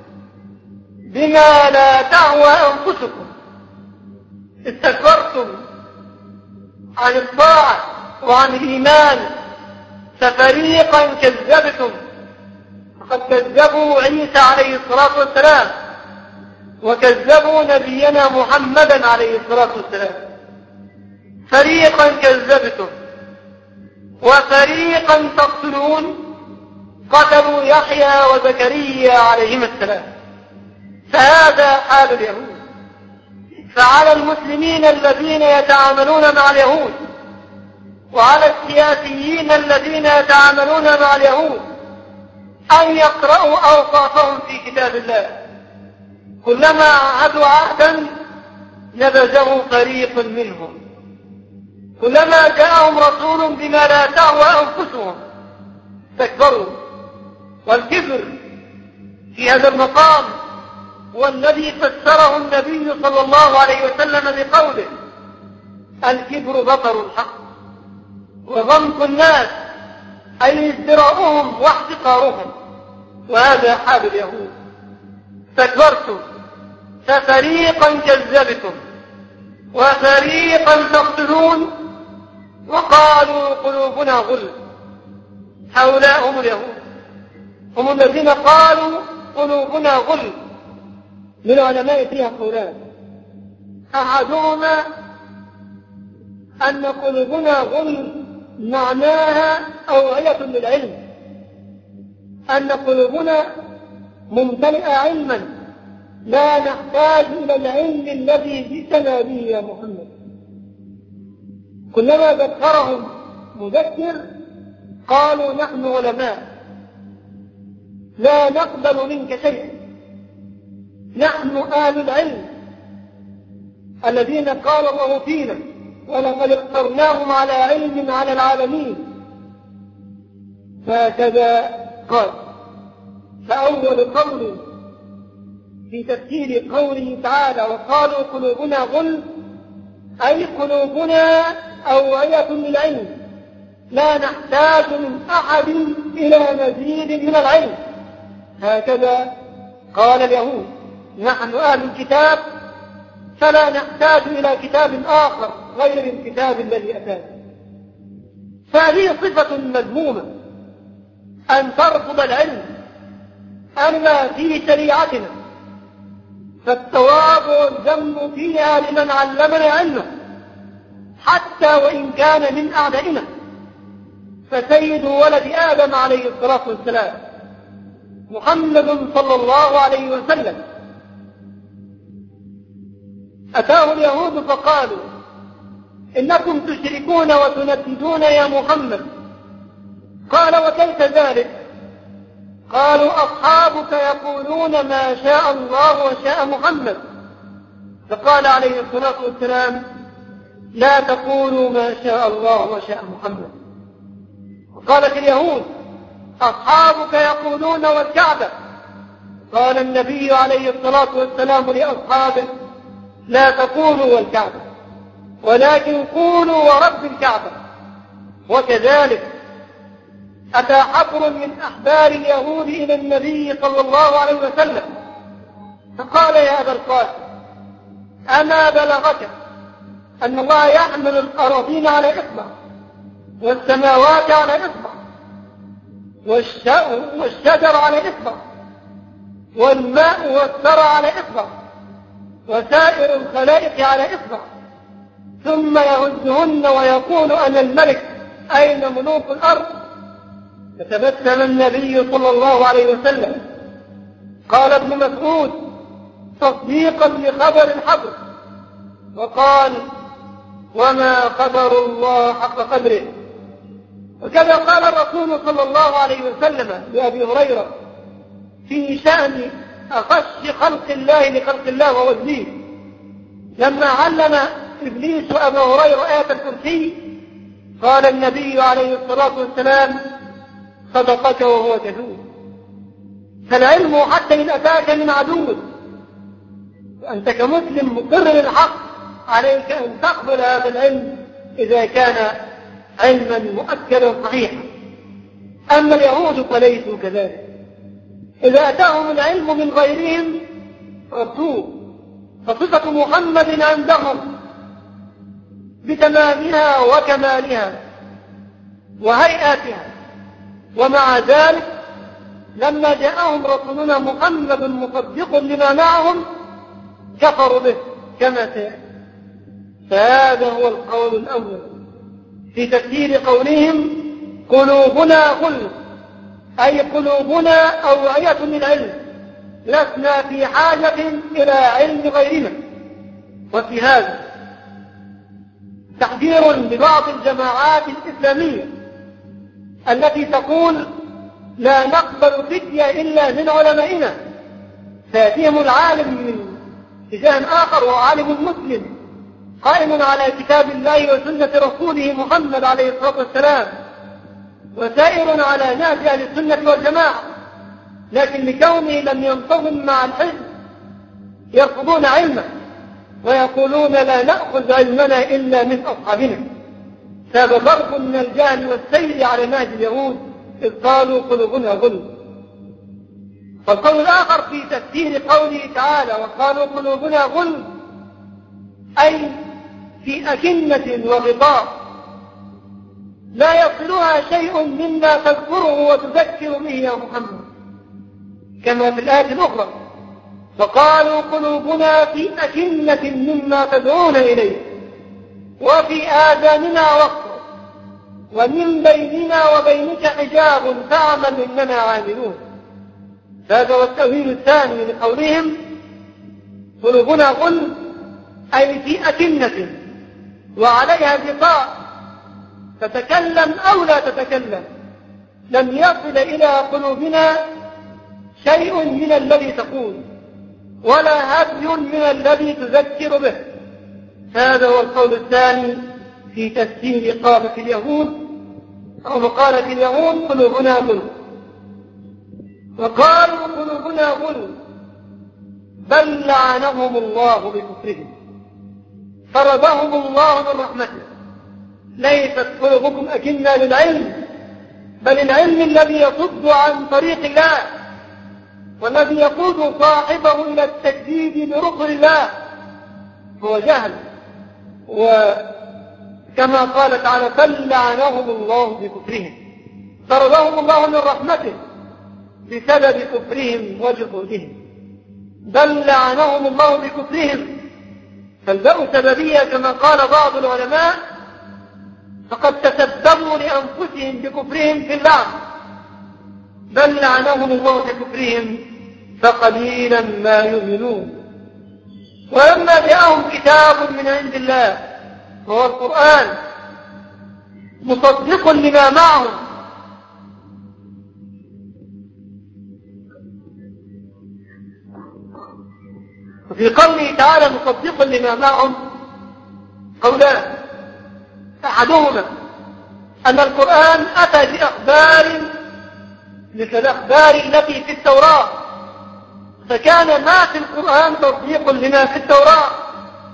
بما لا تهوى أنفسكم استكبرتم عن الطاعة وعن الإيمان ففريقا كذبتم، فقد كذبوا عيسى عليه الصلاة والسلام وكذبوا نبينا محمدا عليه الصلاة والسلام. فريقا كذبتم وفريقا تقتلون، قتلوا يحيى وزكريا عليهما السلام. فهذا حال اليهود. فعلى المسلمين الذين يتعاملون مع اليهود وعلى السياسيين الذين يتعاملون مع اليهود أن يقرأوا أوصافهم في كتاب الله. كلما عهدوا عهدا نبذه فريق منهم، كلما جاءهم رسول بما لا تهوى أنفسهم استكبروا. والكبر في هذا المقام هو الذي فسره النبي صلى الله عليه وسلم بقوله: الكبر بطر الحق وغمط الناس، أي ازدراؤهم واحتقارهم. وهذا حال اليهود. استكبرتم ففريقا كذبتم وفريقا تقتلون وقالوا قلوبنا غلف. هؤلاء هم اليهود، هم الذين قالوا قلوبنا غلف. للعلماء فيها قولان: أحدهما أن قلوبنا غلف معناها أوعية للعلم، أن قلوبنا ممتلئة علما لا نحتاج إلى العلم الذي جئتنا به يا محمد. كلما ذكرهم مذكر قالوا: نحن علماء لا نقبل منك شيئا، نحن آل العلم الذين قال الله فينا ولقد اخترناهم على علم على العالمين. فهكذا قال. فأول قول في تفسير قوله تعالى: وقالوا قلوبنا غلف، أي قلوبنا أوعية للعلم لا نحتاج من أحد إلى مزيد من العلم. هكذا قال اليهود: نحن أهل الكتاب فلا نحتاج إلى كتاب آخر غير الكتاب الذي أتانا. فهذه صفة مذمومة، أن ترفض العلم أما في شريعتنا، فالثواب والذم فيها لمن علمنا علمه حتى وإن كان من أعدائنا. فسيد ولد آدم عليه الصلاة والسلام محمد صلى الله عليه وسلم أتاه اليهود فقالوا: إنكم تشركون وتنددون يا محمد. قال: وكيف ذلك؟ قالوا: أصحابك يقولون ما شاء الله وشاء محمد. فقال عليه الصلاة والسلام: لا تقولوا ما شاء الله وشاء محمد. وقالت اليهود: أصحابك يقولون والكعبة. قال النبي عليه الصلاة والسلام لأصحابه: لا تقولوا والكعبة ولكن قولوا ورب الكعبة. وكذلك أتى حبر من أحبار اليهود إلى النبي صلى الله عليه وسلم فقال يا أبا القاسم أما بلغك أن الله يحمل الأراضين على إصبع والسماوات على إصبع والشجر على إصبع والماء والثرى على إصبع وسائر الخلائق على إصبع ثم يهزهن ويقول أنا الملك أين ملوك الأرض؟ فتبسم النبي صلى الله عليه وسلم. قال ابن مسعود تصديقا لخبر الحبر وقال وما قدر الله حق قدره. وكذا قال الرسول صلى الله عليه وسلم لأبي هريرة في شأن أخش خلق الله لخلق الله وهو إبليس لما علم إبليس أبا هريرة آية الكرسي قال النبي عليه الصلاة والسلام صدقك وهو كذوب. فالعلم حتى إن أتاك من عدو وأنت كمسلم مقر للحق عليك أن تقبل هذا العلم إذا كان علما مؤكدا صحيحا. أما اليهود فليسوا كذلك، إذا أتاهم العلم من غيرهم ردوه. فصفة محمد عندهم بتمامها وكمالها وهيئاتها، ومع ذلك لما جاءهم رسولنا محمد مصدق لما معهم كفروا به كما سيأتي. فهذا هو القول الأول في تفسير قولهم قلوبنا غلف، أي قلوبنا أوعية للعلم، لسنا في حاجة إلى علم غيرنا. وفي هذا تحذير لبعض الجماعات الإسلامية التي تقول لا نقبل فدية إلا من علمائنا، فيأتيهم العالم من اتجاه آخر وعالم مسلم قائم على كتاب الله وسنة رسوله محمد عليه الصلاة والسلام وسائر على نهج أهل السنة والجماعة، لكن لكونه لم ينتظم مع الحزب يرفضون علمه ويقولون لا نأخذ علمنا إلا من أصحابنا. هذا ضرب من الجهل والسير على نهج اليهود إذ قالوا قلوبنا غلف. والقول الآخر في تفسير قوله تعالى وقالوا قلوبنا غلف أي في أكنة وغطاء لا يصلها شيء مما تذكره وتذكر به يا محمد، كما في الآية الأخرى فقالوا قلوبنا في أكنة مما تدعون إليه وفي آذاننا وقر ومن بيننا وبينك حجاب فاعمل إننا عاملون. هذا هو التأويل الثاني لقولهم قلوبنا غلف أي في أكنة وعليها غطاء تتكلم أو لا تتكلم، لم يصل إلى قلوبنا شيء من الذي تقول ولا هدي من الذي تذكر به. هذا هو القول الثاني في تفسير قالة اليهود أو مقالة اليهود قلوبنا غلف. وقالوا قلوبنا غلف بل لعنهم الله بكفرهم فرضهم الله من رحمته. ليست قلوبكم أكنة للعلم، بل العلم الذي يصد عن طريق الله والذي يقود صاحبه إلى التكذيب برسل الله هو جهل. وكما قال تعالى بل لعنهم الله بكفرهم فرضهم الله من رحمته بسبب كفرهم وجحودهم. بل لعنهم الله بكفرهم، فالباء سببية كما قال بعض العلماء، فقد تسببوا لأنفسهم بكفرهم في اللعن. بل لعنهم الله بكفرهم فقليلا ما يؤمنون. ولما جاءهم كتاب من عند الله وهو القرآن مصدق لما معهم وفي قوله تعالى مصدق لما معهم قولان: أحدهما أن القرآن أتى بأخبار مثل الأخبار التي في التوراة، فكان ما في القرآن تصديق لما في التوراة،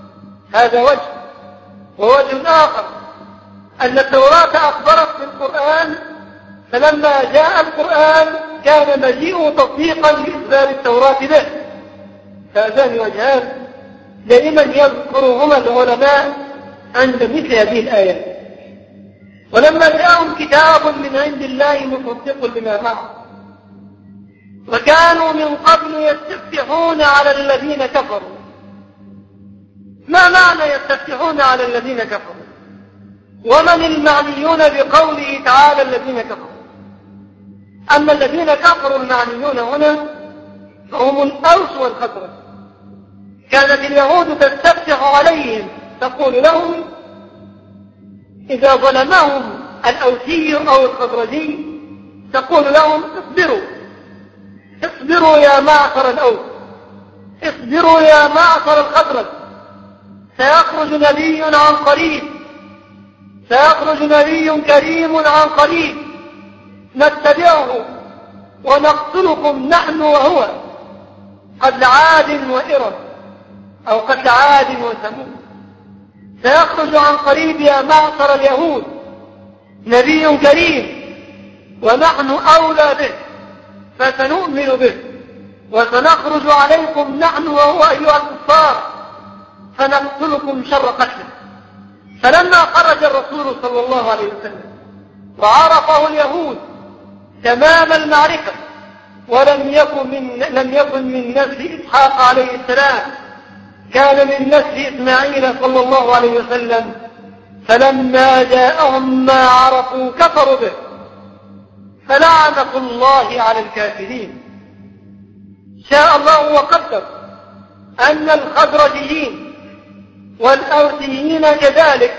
هذا وجه. ووجه آخر أن التوراة أخبرت في القرآن، فلما جاء القرآن كان مجيء تصديقا لإثبات التوراة به. هذان وجهان دائما يذكرهما العلماء عند مثل هذه الآيات. ولما جاءهم كتاب من عند الله مصدق لما معه، وكانوا من قبل يستفتحون على الذين كفروا. ما معنى يستفتحون على الذين كفروا؟ ومن المعنيون بقوله تعالى الذين كفروا؟ أما الذين كفروا المعنيون هنا فهم الأوس والخزرج. كانت اليهود تستفتح عليهم تقول لهم إذا ظلمهم الأوسي أو الخزرجي تقول لهم اصبروا اصبروا يا معشر الأوس، اصبروا يا معشر الخزرج، سيخرج نبي عن قريب، سيخرج نبي كريم عن قريب نتبعه ونقتلكم نحن وهو قتل عاد وإرم أو قتل عاد وثمود. سيخرج عن قريب يا معشر اليهود نبي كريم ونحن أولى به فسنؤمن به وسنخرج عليكم نحن وهو أيها الكفار فنقتلكم شر قتله. فلما خرج الرسول صلى الله عليه وسلم وعرفه اليهود تمام المعرفة، ولم يكن من, لم يكن من نسل إسحاق عليه السلام، كان من نسل إسماعيل صلى الله عليه وسلم، فلما جاءهم ما عرفوا كفروا به، فلعنة الله على الكافرين. شاء الله وقدر أن الخزرجيين والأوسيين كذلك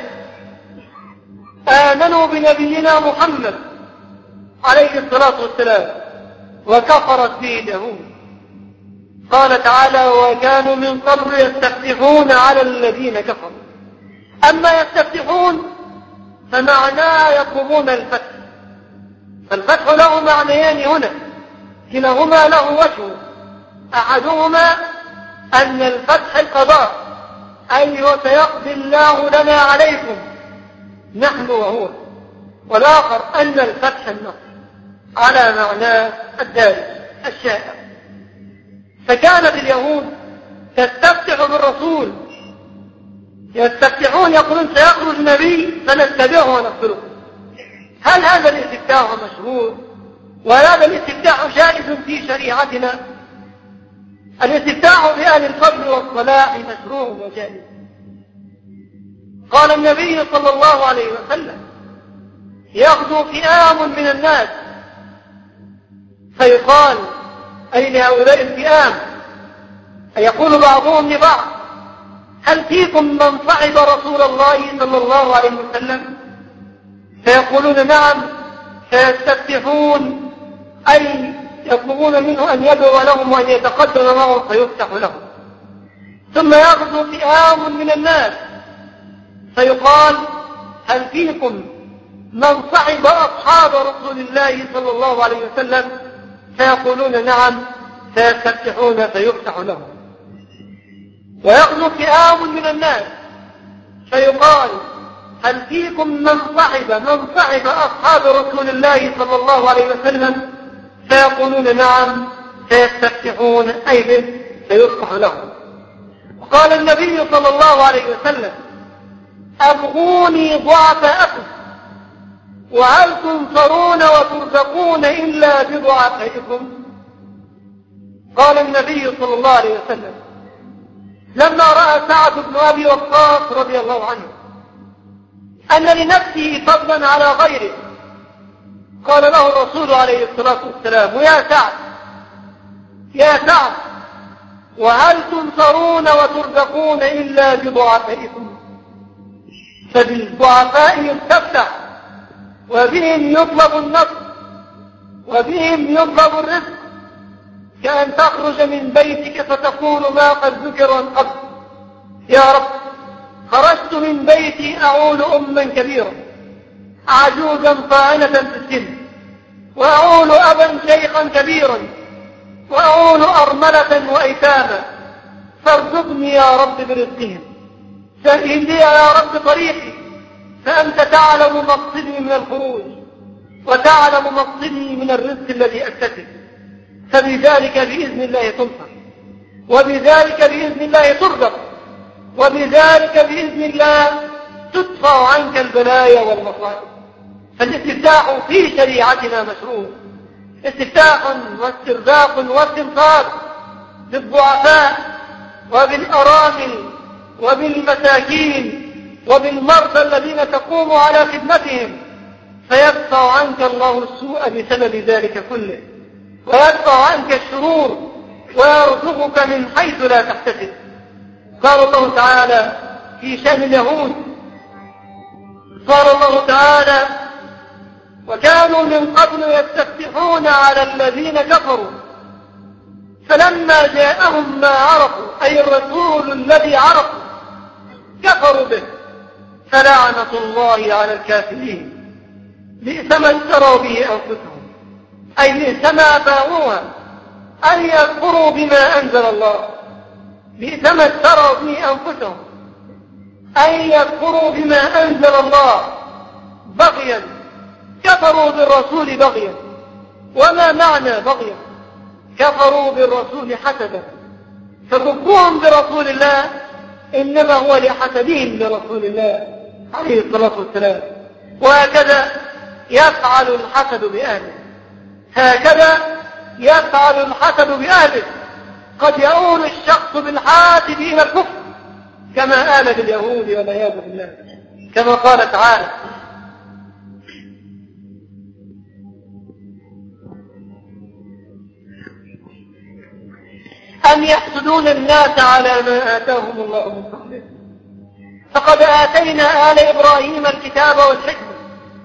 آمنوا بنبينا محمد عليه الصلاة والسلام وكفرت به اليهود. قال تعالى وكانوا من قبل يستفتحون على الذين كفروا. أما يستفتحون فمعناه يطلبون الفتح، فالفتح له معنيان هنا كلاهما له وجه. أحدهما أن الفتح القضاء أي وسيقضي الله لنا عليكم نحن وهو، والآخر أن الفتح النصر على معناه الدارج الشائع. فكانت اليهود تستفتح بالرسول، يستفتحون يقولون سيخرج نبي فنتبعه ونقتله. هل هذا الاستفتاح مشروع؟ وهذا الاستفتاح جائز في شريعتنا؟ الاستفتاح بأهل الفضل والصلاح مشروع وجائز. قال النبي صلى الله عليه وسلم يغدو فئام من الناس فيقال أي لهؤلاء الفئام، يقول بعضهم لبعض هل فيكم من صعد رسول الله صلى الله عليه وسلم؟ فيقولون نعم، فيستفتحون أي يطلبون منه أن يدعو لهم وأن يتقدم معهم فيفتح لهم. ثم يغدو فئام من الناس فيقال هل فيكم من صعد أصحاب رسول الله صلى الله عليه وسلم؟ فيقولون نعم، فيستفتحون فيفتح لهم. ويغدو فئام من الناس فيقال هل فيكم من صعد من صعد أصحاب رسول الله صلى الله عليه وسلم؟ فيقولون نعم، فيستفتحون أي به فيفتح لهم. وقال النبي صلى الله عليه وسلم أبغوني ضعفاءكم وهل تنصرون وترزقون إلا بضعفائكم. قال النبي صلى الله عليه وسلم لما رأى سعد بن أبي وقاص رضي الله عنه أن لنفسه فضلا على غيره قال له الرسول عليه الصلاة والسلام يا سعد يا سعد وهل تنصرون وترزقون إلا بضعفائكم. فبالضعفاء يستفتح وبهم يطلب النصر وبهم يطلب الرزق، كأن تخرج من بيتك فتقول ما قد ذكر من قبل يا رب خرجت من بيتي أعول أما كبيرا عجوزا طاعنة في السن وأعول أبا شيخا كبيرا وأعول أرملة وأيتاما فارزقني يا رب برزقهم. سهل لي يا رب طريقي، فأنت تعلم مقصدي من الخروج وتعلم مقصدي من الرزق الذي أكتسب، فبذلك بإذن الله تنصر، وبذلك بإذن الله ترزق، وبذلك بإذن الله تدفع عنك البلايا والمصائب. فالاستفتاح في شريعتنا مشروع، استفتاح واسترزاق واستنصار بالضعفاء وبالأرامل وبالمساكين وبالمرضى الذين تقوم على خدمتهم، فيدفع عنك الله السوء بسبب ذلك كله، ويدفع عنك الشرور ويرزقك من حيث لا تحتسب. قال الله تعالى في شأن اليهود، قال الله تعالى: وكانوا من قبل يستفتحون على الذين كفروا فلما جاءهم ما عرفوا، أي الرسول الذي عرفوا، كفروا به، فلعنة الله على الكافرين. بئس ما اشتروا به أنفسهم، أي بئس ما باعوها أن يكفروا بما أنزل الله. بئس ما اشتروا به أنفسهم أن يكفروا بما أنزل الله بغيا، كفروا بالرسول بغيا. وما معنى بغيا؟ كفروا بالرسول حسدا، فكفرهم برسول الله إنما هو لحسدهم لرسول الله عليه الصلاة والسلام. وهكذا يفعل الحسد بأهله، هكذا يفعل الحسد بأهله. قد يؤول الشخص بالحاسد إلى الكفر كما آل باليهود والعياذ بالله، كما قال تعالى: أم يحسدون الناس على ما آتاهم الله من فضله، فقد آتينا آل إبراهيم الكتاب والحكمة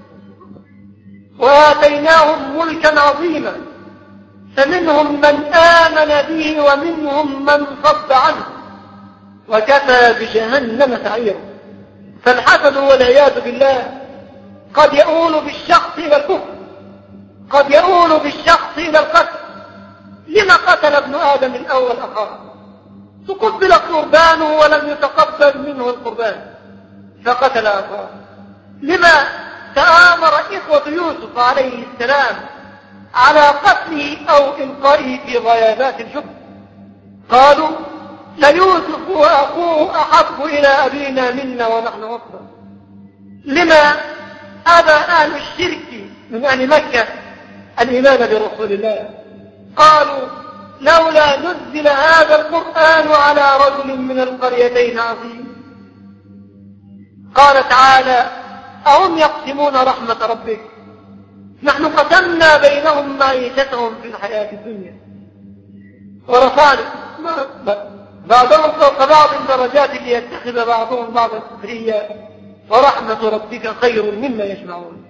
وآتيناهم ملكا عظيما، فمنهم من آمن به ومنهم من صد عنه، وكفى بجهنم سعيرا. فالحسد والعياذ بالله قد يؤول بالشخص إلى الكفر، قد يؤول بالشخص إلى القتل. لما قتل ابن آدم الأول أخاه؟ تقبل قربانه ولم يتقبل منه القربان فقتل أخاه. لما تآمر إخوة يوسف عليه السلام على قتله أو إلقائه في غيابات الجب؟ قالوا: ليوسف وأخوه أحب إلى أبينا منا ونحن عصبة. لما أبى أهل الشرك من أهل مكة الإيمان برسول الله؟ قالوا: لولا نزل هذا القرآن على رجل من القريتين عظيم. قال تعالى: أهم يقسمون رحمة ربك، نحن قسمنا بينهم معيشتهم في الحياة الدنيا ورفعنا بعضهم فوق بعض درجات ليتخذ بعضهم بعضا سخريا ورحمة ربك خير مما يجمعون.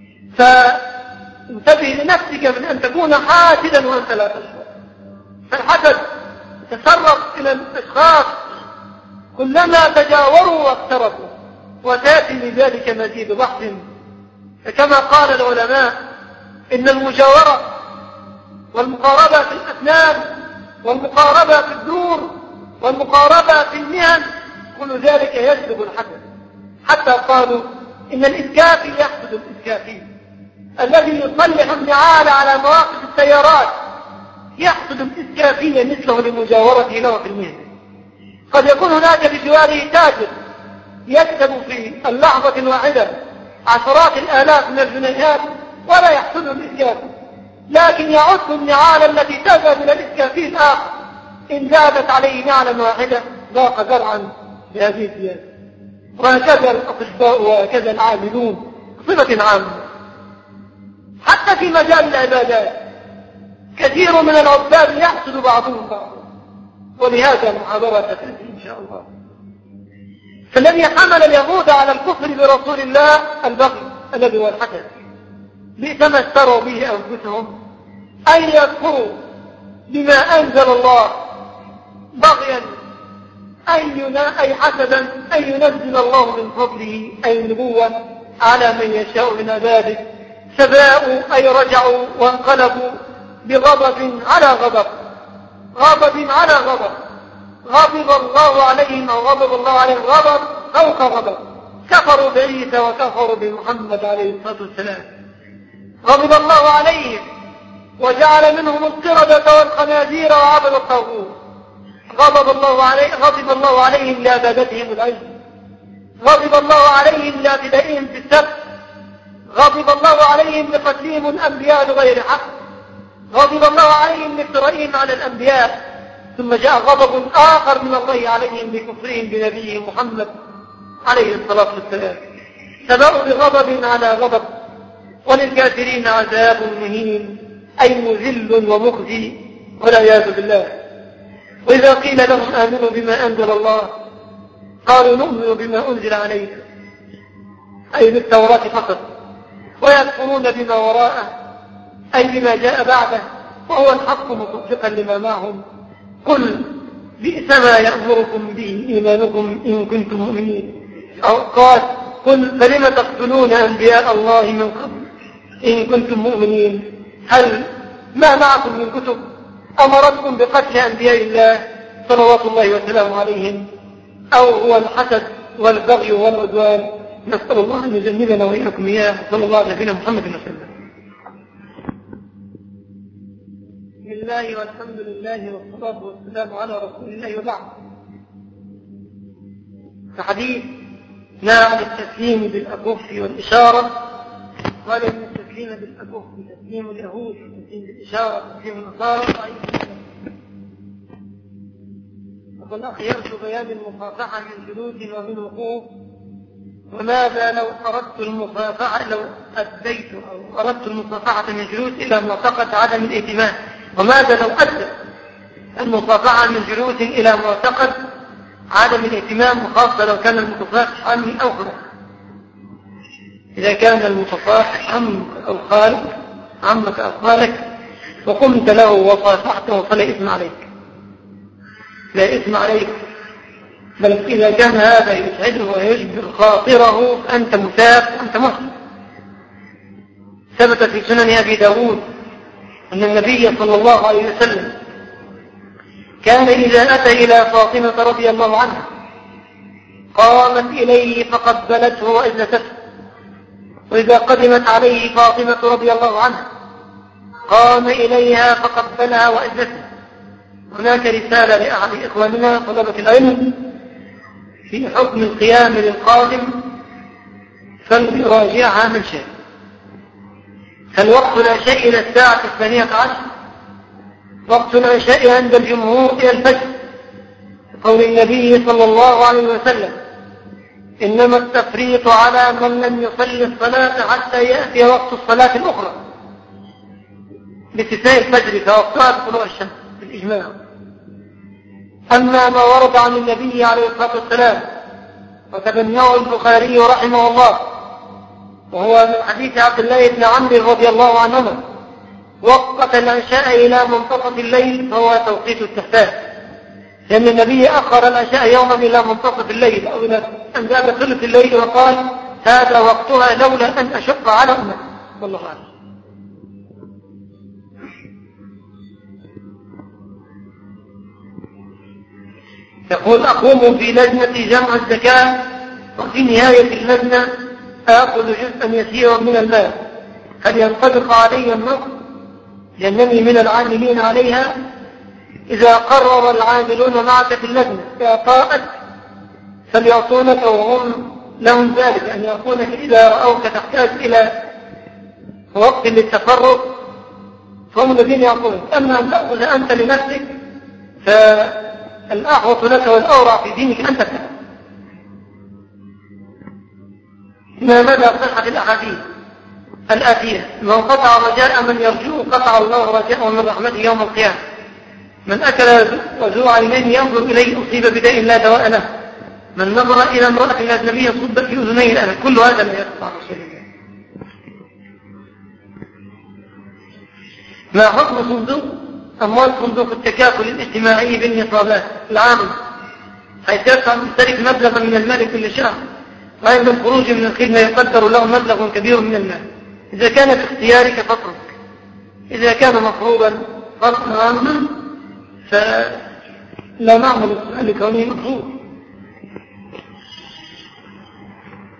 فانتبه لنفسك من أن تكون حاسدا وأنت لا تشعر. فالحسد تسرب إلى الأشخاص كلما تجاوروا واقتربوا، وتأتي لذلك مزيد بحث. فكما قال العلماء إن المجاورة والمقاربة في الأسنان والمقاربة في الدور والمقاربة في المهن كل ذلك يجلب الحسد. حتى قالوا إن الإسكافي يحسد الإسكافي، الذي يصلح النعال على مواقف السيارات يحسد الإسكافي مثله لمجاورته له في المهن. قد يكون هناك بجواره تاجر يكسب في اللحظة الواحدة عشرات الآلاف من الجنيهات ولا يحسد الإسكافي، لكن يعد النعال التي تذهب إلى الإسكافي الآخر إن زادت عليه نعلا واحدة ضاق ذرعا بهذه الزيادة. وهكذا الأطباء وهكذا العاملون بصفة عامة. حتى في مجال العبادات كثير من العباد يحسد بعضهم بعضا، ولهذا محاضرة تأتي إن شاء الله. فالذي حمل اليهود على الكفر برسول الله البغي الذي هو الحسد. بئس ما اشتروا به أنفسهم أن يكفروا بما أنزل الله بغيا أي حسدا أن ينزل الله من فضله أي النبوة على من يشاء من عباده. فباءوا أي رجعوا وانقلبوا بغضب على غضب، غضب على غضب، غضب الله عليهم أو غضب الله عليهم غضب فوق غضب، كفروا بعيسى وكفروا بمحمد عليه الصلاة والسلام. غضب الله عليهم وجعل منهم القردة والخنازير وعبد الطاغوت. غضب الله عليه غضب الله عليهم لعبادتهم العجل، غضب الله عليهم لاعتدائهم في السبت، غضب الله عليهم لقتلهم الأنبياء بغير حق، غضب الله عليهم لافترائهم على الأنبياء. ثم جاء غضب آخر من الله عليهم بكفرهم بنبيه محمد عليه الصلاة والسلام. فبقوا بغضب على غضب، وللكافرين عذاب مهين أي مذل ومخزي والعياذ بالله. وإذا قيل لهم آمنوا بما أنزل الله قالوا نؤمن بما أنزل عليك، أي بالتوراة فقط، ويكفرون بما وراءه أي بما جاء بعده وهو الحق مصدقا لما معهم. قل بئس ما يأمركم به إيمانكم إن كنتم مؤمنين. أو قال قل فلم تقتلون أنبياء الله من قبل إن كنتم مؤمنين. هل ما معكم من كتب أمرتكم بقتل أنبياء الله صلوات الله وسلامه عليهم، أو هو الحسد والبغي والعدوان؟ نسأل الله أن يجنبنا وإياكم إياه. صلى الله على نبينا محمد وسلم. بسم الله والحمد لله والصلاة والسلام على رسول الله وبعد. فحديثنا عن التسليم بالأكف والإشارة، قال من التسليم بالأكف تسليم اليهود، تسليم بالإشارة تسليم النصارى. وقل أخي يرجو بيان المصافحة من جلوس ومن وقوف. وماذا لو أردت المصافحة لو أديت أو أردت المصافحة من جلوس إلى معتقد عدم الائتمان؟ وماذا لو أدى المصافحة من جلوس إلى معتقد عدم الاهتمام، وخاصة لو كان المتصافح عمي أو خالق؟ إذا كان المتصافح عمك أو خالق عمك أو خالك وقمت له وصافحته فلا إثم عليك، لا إثم عليك، بل إذا كان هذا يسعده ويجبر خاطره فأنت مثاب وأنت محسن. ثبت في سنن أبي داود أن النبي صلى الله عليه وسلم كان إذا أتى إلى فاطمة رضي الله عنها قامت إليه فقبلته وأجلسته، وإذا قدمت عليه فاطمة رضي الله عنها قام إليها فقبلها وأجلسته. هناك رسالة لأحد إخواننا طلبة العلم في حكم القيام للقادم فليراجعها من شيء. فالوقت لا شيء إلى الساعة الثانية عشر، وقت العشاء عند الجمهور إلى الفجر، قول النبي صلى الله عليه وسلم إنما التفريط على من لم يصلي الصلاة حتى يأتي وقت الصلاة الأخرى، باستثناء الفجر فوقتها طلوع الشمس بالإجماع. أما ما ورد عن النبي عليه الصلاة والسلام وتبناه البخاري رحمه الله، وهو من حديث عبد الله بن عمرو رضي الله عنهما وقت العشاء إلى منتصف الليل، فهو توقيت التحتاج، لأن النبي أخر العشاء يوما إلى منتصف الليل أو إلى أن ذهب ثلث الليل وقال هذا وقتها لولا أن أشق على أمتي. والله أعلم. يقول أقوم في لجنة جمع الزكاة، وفي نهاية اللجنة آخذ جزءا يسيرا من المال، هل ينطبق علي النص لأنني من العاملين عليها؟ إذا قرر العاملون معك في اللجنة إعطاءك فليعطونك وهم لهم ذلك، أن يعطونك إذا رأوك تحتاج إلى وقت للتفرغ فهم الذين يعطونك. أما أن تأخذ أنت لنفسك فالأحوط لك والأورع في دينك أن تفعل. ما مدى صحة الأحاديث الآتية؟ من قطع رجاء من يرجوه قطع الله رجاءه من رحمته يوم القيامة. من أكل وذو عينين ينظر إليه أصيب بداء لا دواء له. من نظر إلى امرأة أجنبية صبت في أذنيه الأمل. كل هذا لا يقطع رسول الله. ما حكم صندوق أموال صندوق التكافل الاجتماعي بالنصابات العامة، حيث يدفع المشترك مبلغا من المال كل شهر، وعند الخروج من الخدمة يقدر له مبلغ كبير من المال؟ إذا كان في اختيارك فاترك، إذا كان مفروضا فرضا عاما فلا نعمل السؤال لكونه مفروض.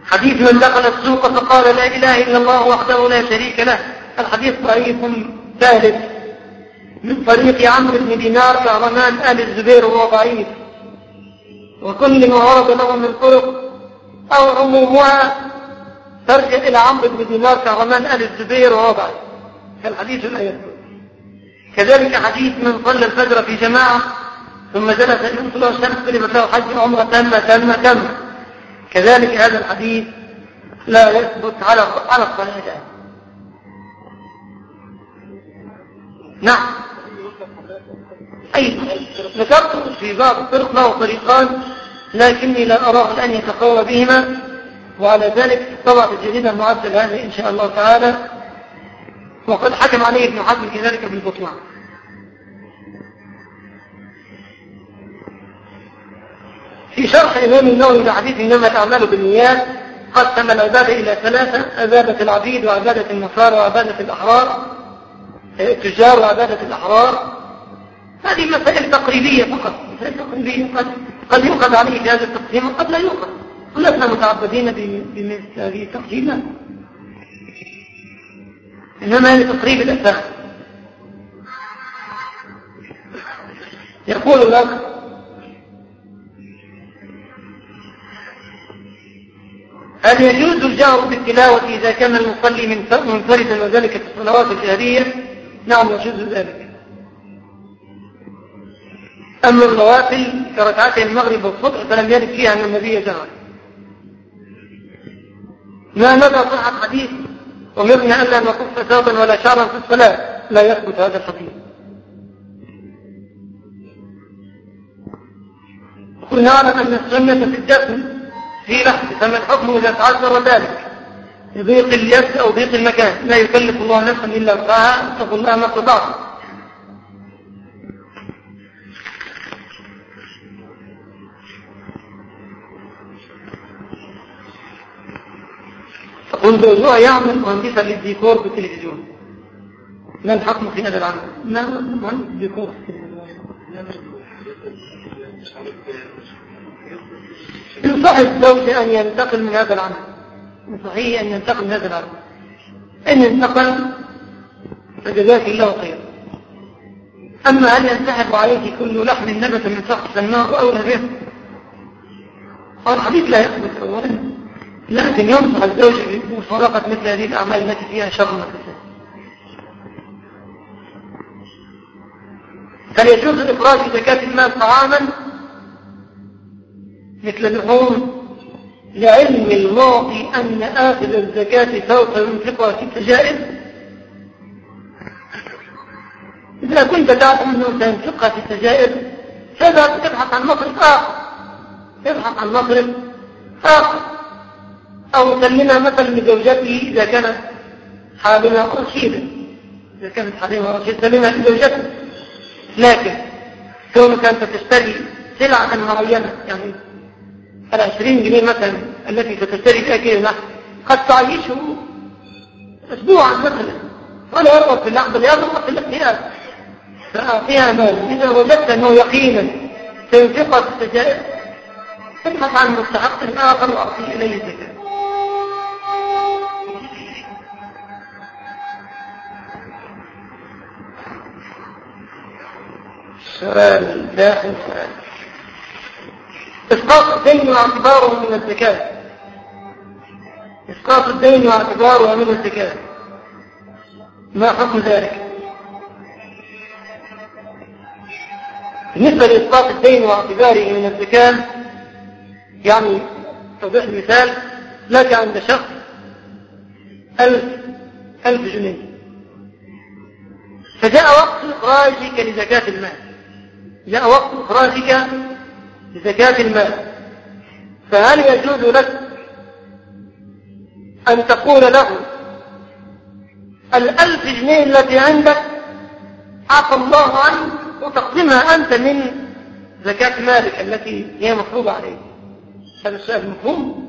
حديث من دخل السوق فقال لا إله إلا الله وحده لا شريك له، الحديث ضعيف ثالث من طريق عمرو بن دينار كهرمان آل الزبير وهو ضعيف، وكل ما ورد له من طرق أو عمومها ترجع إلى عمرو بن دينار كهرمان آل الزبير وهو ضعيف كالحديث لا يثبت. كذلك حديث من صلى الفجر في جماعة ثم جلس إلى طلوع الشمس قلبت له حج عمره تامة تامة تامة، كذلك هذا الحديث لا يثبت على على الصحيحين. نعم أيضا ذكرت في بعض الطرق له طريقان لكني لا أراه أن يتقوى بهما، وعلى ذلك طبعت الجديدة المعدل هذه إن شاء الله تعالى، وقد حكم عليه ابن حزم كذلك بالبطلان. في شرح الإمام النووي لحديث إنما الأعمال بالنيات قسم العبادة إلى ثلاثة: عبادة العبيد وعبادة النصارى وعبادة الأحرار، التجار وعبادة الأحرار. هذه مسائل تقريبية فقط، مسائل تقريبية قد قد يؤخذ عليه في هذا التقسيم وقد لا يؤخذ، ولسنا متعبدين بمثل هذه التقسيمات، إنما هذه تقريب الأساس. يقول لك هل يجوز الجهر بالتلاوة إذا كان المصلي منفردا وذلك في الصلوات الجهرية؟ نعم يجوز ذلك. أما الرواتب كركعتي المغرب والصبح فلم يرد فيها أن النبي جهر. ما مدى صحة حديث أمرنا ألا نكف ثوبا ولا شعرا في الصلاة؟ لا يثبت هذا الحديث. قلنا نعلم أن السنة في الدفن في لحظة، فما الحكم إذا تعذر ذلك يضيق اليد أو ضيق المكان؟ لا يكلف الله نفسا إلا وسعها، اتقوا الله ما استطعتم. تقول بوضوع يعمل مهندسا للديكور بالتلفزيون، ما الحكم في هذا العمل؟ ما مهندس ديكور في التلفزيون؟ ينصح الزوج أن ينتقل من هذا العمل، صحيح أن ينتقل من هذا العمل، إن انتقل فجزاك الله خير. أما هل ينسحب عليه كل لحم نبت من شخص النار أولى به؟ الحديث لا يثبت أولا، لكن ينصح الزوج بمفارقة مثل هذه الأعمال التي فيها شر وفساد. هل يجوز إخراج زكاة المال طعاما مثل اللحوم لعلم المعطي أن آخذ الزكاة سوف ينفقها في التجائز؟ إذا كنت تعلم أنه سينفقها في التجائز فذهب تبحث عن مصرف آخر، تبحث عن مصرف آخر، أو سلمها مثلا لزوجته إذا كانت حالها رشيدة، إذا كانت حالها رشيدة سلمها لزوجته. لكن كونك أنت تشتري سلعة معينة، يعني العشرين جنيه مثلا التي ستشتري فيها كيلو لحم قد تعيشه أسبوعا مثلا ولا يرغب في اللحم بل يرغب في الاكتئاب، فأعطيها مال. إذا وجدت أنه يقينا سينفقها في التجائز تبحث عن مستحق آخر وأعطيه إليه الزكاة. سؤال داخل سؤال: إسقاط الدين واعتباره من الزكاة. إسقاط الدين واعتباره من الزكاة، ما حكم ذلك؟ بالنسبة لإسقاط الدين واعتباره من الزكاة، يعني توضيح المثال: لك عند شخص ألف ألف جنيه، فجاء وقت إخراجك لزكاة المال، جاء وقت إخراجك لزكاة المال، فهل يجوز لك أن تقول له الألف جنيه التي عندك عفى الله عنك وتقدمها أنت من زكاة مالك التي هي مفروضة عليك؟ هذا السؤال مفهوم؟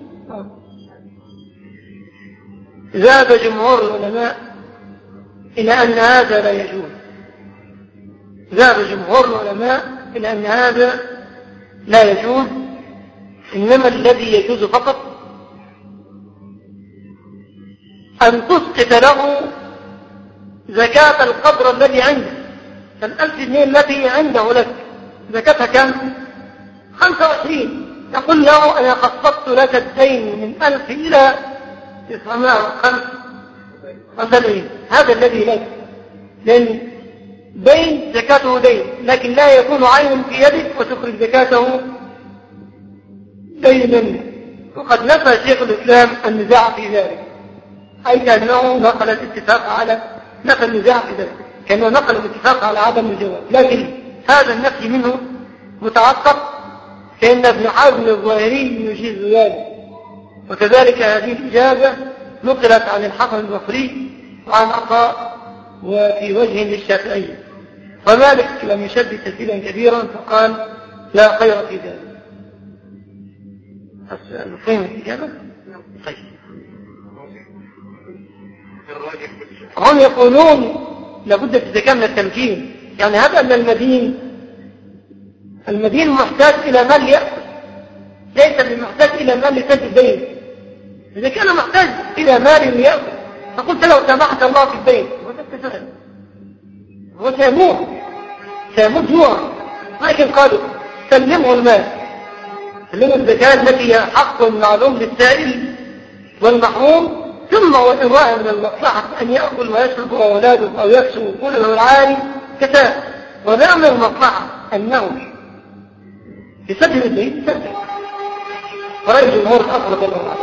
ذهب جمهور العلماء إلى أن هذا لا يجوز، ذهب جمهور العلماء إلى أن هذا لا يجوز، إنما الذي يجوز فقط أن تسقط له زكاة القدر الذي عنده. فالألف جنيه التي عنده لك زكاتها كم؟ خمسة وعشرين. يقول له أنا خصصت لك الدين من ألف إلى تسعمائة وخمسة وسبعين، هذا الذي لك، لأن دين زكاته دين، لكن لا يكون عين في يدك وتخرج زكاته دينا. وقد نفى شيخ الإسلام النزاع في ذلك، أي كأنه نقل الاتفاق على نفى النزاع في ذلك، كأنه نقل الاتفاق على عدم الجواز، لكن هذا النفي منه متعقب، كأن ابن حزم الظاهري يجيز ذلك. وكذلك هذه الإجابة نقلت عن الحسن البصري وعن عطاء وفي وجه للشافعي. ومالك لم يشدد تسهيلا كبيرا فقال لا خير في ذلك. نقيم الإجابة. طيب هم يقولون لابد في الزكاة من التمكين، يعني هذا أن المدين المدين محتاج إلى مال يأكل، ليس بمحتاج إلى مال لسد الدين. إذا كان محتاج إلى مال يأكل فقلت لو سمحت الله في الدين هو سيموت سيموت جوع، لكن قالوا سلمه المال، سلمه الزكاة التي هي حق معلوم للسائل والمحروم، ثم وإن رأى من المصلحة أن يأكل ويشرب وأولاده أو يكسو كله العالي كتاب، ولا من المصلحة أنه يسدد الدين يسدد. فرأي الجمهور أفضل الله،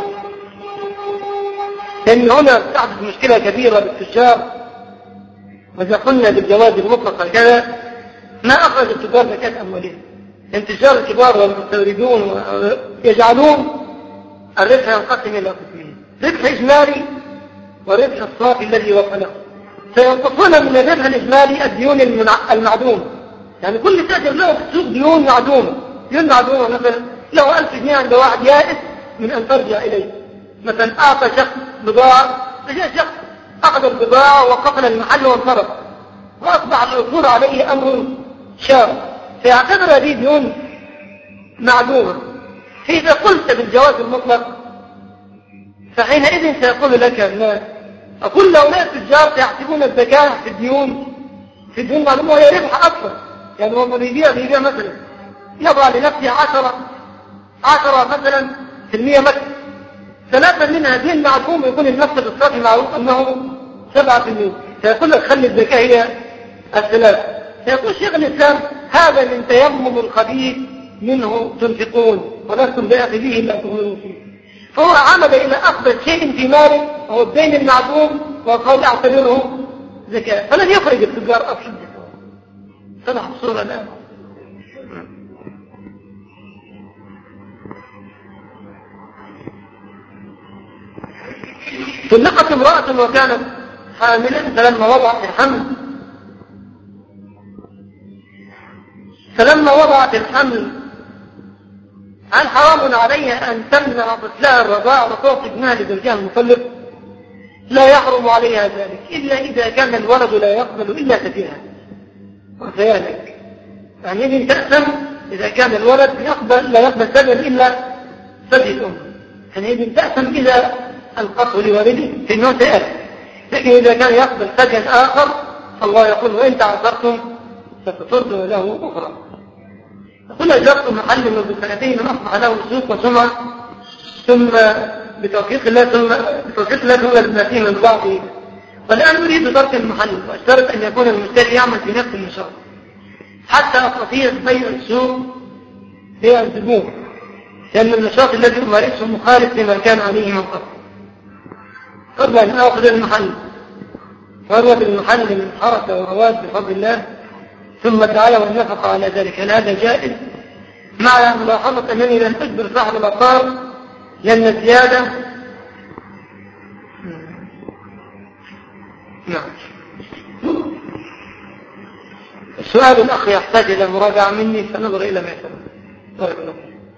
لأن هنا تحدث مشكلة كبيرة بالتجار. وإذا قلنا بالجواز المطلق هكذا ما أخرج التجار زكاة أموالهم، التجار الكبار والمستوردون يجعلون الربح ينقسم إلى قسمين، ربح إجمالي وربح الصافي الذي وقع له. سينقصون من الربح الإجمالي الديون المعدومة، يعني كل تاجر له في السوق ديون معدومة، ديون معدومة مثلا له ألف جنيه عند واحد يائس من أن ترجع إليه، مثلا أعطى شخص بضاعة، فجاء شخص أخذ البضاعة وقفل المحل وانصرف وأصبح العثور عليه أمر شاق، فيعتبر هذه ديون معدومة. فإذا قلت بالجواز المطلق فحينئذ سيقول لك الناس، أقول لولا التجار سيحسبون الزكاة في الديون في الديون معلومة وهي ربح أكثر، يعني هو بيبيع بيبيع مثلا يضع لنفسه عشرة عشرة مثلا في المية مكتب، ثلاثة منها دين معلوم يكون المكتب الصافي معروف أنه سبعة في المية، سيقول لك خلي الزكاة هي الثلاثة. سيقول شيخ الإسلام هذا من تيمم الخبيث منه تنفقون ولستم بأخذيه إلا تغلوا فيه. فهو عمد إلى أخذ شيء في ماله وهو الدين المعدوم وقال اعتبره زكاة، فلن يخرج التجار أصلا. صدح الصورة الآن. طلقت امرأة وكانت حاملة فلما وضعت الحمل فلما وضعت الحمل هل حرام عليها أن تمنع طفلها الرضاع وتعطي ابنها لزوجها المطلق؟ لا يحرم عليها ذلك إلا إذا كان الولد لا يقبل إلا سفيها وفيالك، يعني إذن تأثم إذا كان الولد يقبل لا يقبل سبب إلا سبي الأم، يعني إذن تأثم إذا القصر لوالده في النوم سيأل، لكن إذا كان يقبل سجن آخر الله يقول وإن تعذرتم ستفرد له أخرى. يقول أجرت محل من بسنتين أصبح له سوق وسمعة، ثم بتوفيق الله ثم بتوفيق الله ثم لابنتين من بعضه، والآن أريد ترك المحل واشترط أن يكون المشتري يعمل في نفس النشاط حتى أستطيع بيع السوق بيع الزبون، لأن النشاط الذي أمارسه مخالف لما كان عليه من قبل. قبل أن أخذ المحل وروى بالمحل من حركة ورواد بفضل الله ثم الدعاية والنفقة على ذلك، هل هذا جائز؟ مع ملاحظة أنني لن أجبر صاحب العقار لأن الزيادة نعم. السؤال الأخ يحتاج إلى مراجعة مني فنظر إلى ما يسمى.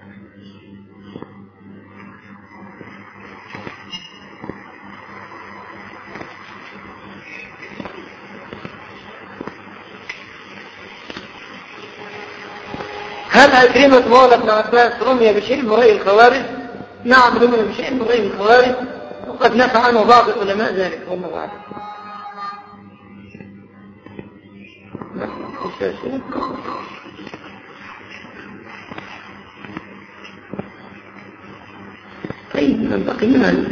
هل أكرمة مولى ابن عباس رمي بشيء من رأي الخوارج؟ نعم رمي بشيء من رأي الخوارج، وقد نفى عنه بعض العلماء ذلك والله أعلم. طيب من بقينا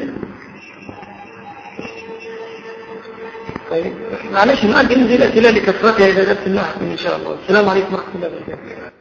طيب معلش نؤجل نزيل الأسئلة لكثرتها إذا جبت النحو إن شاء الله. السلام عليكم ورحمة الله وبركاته.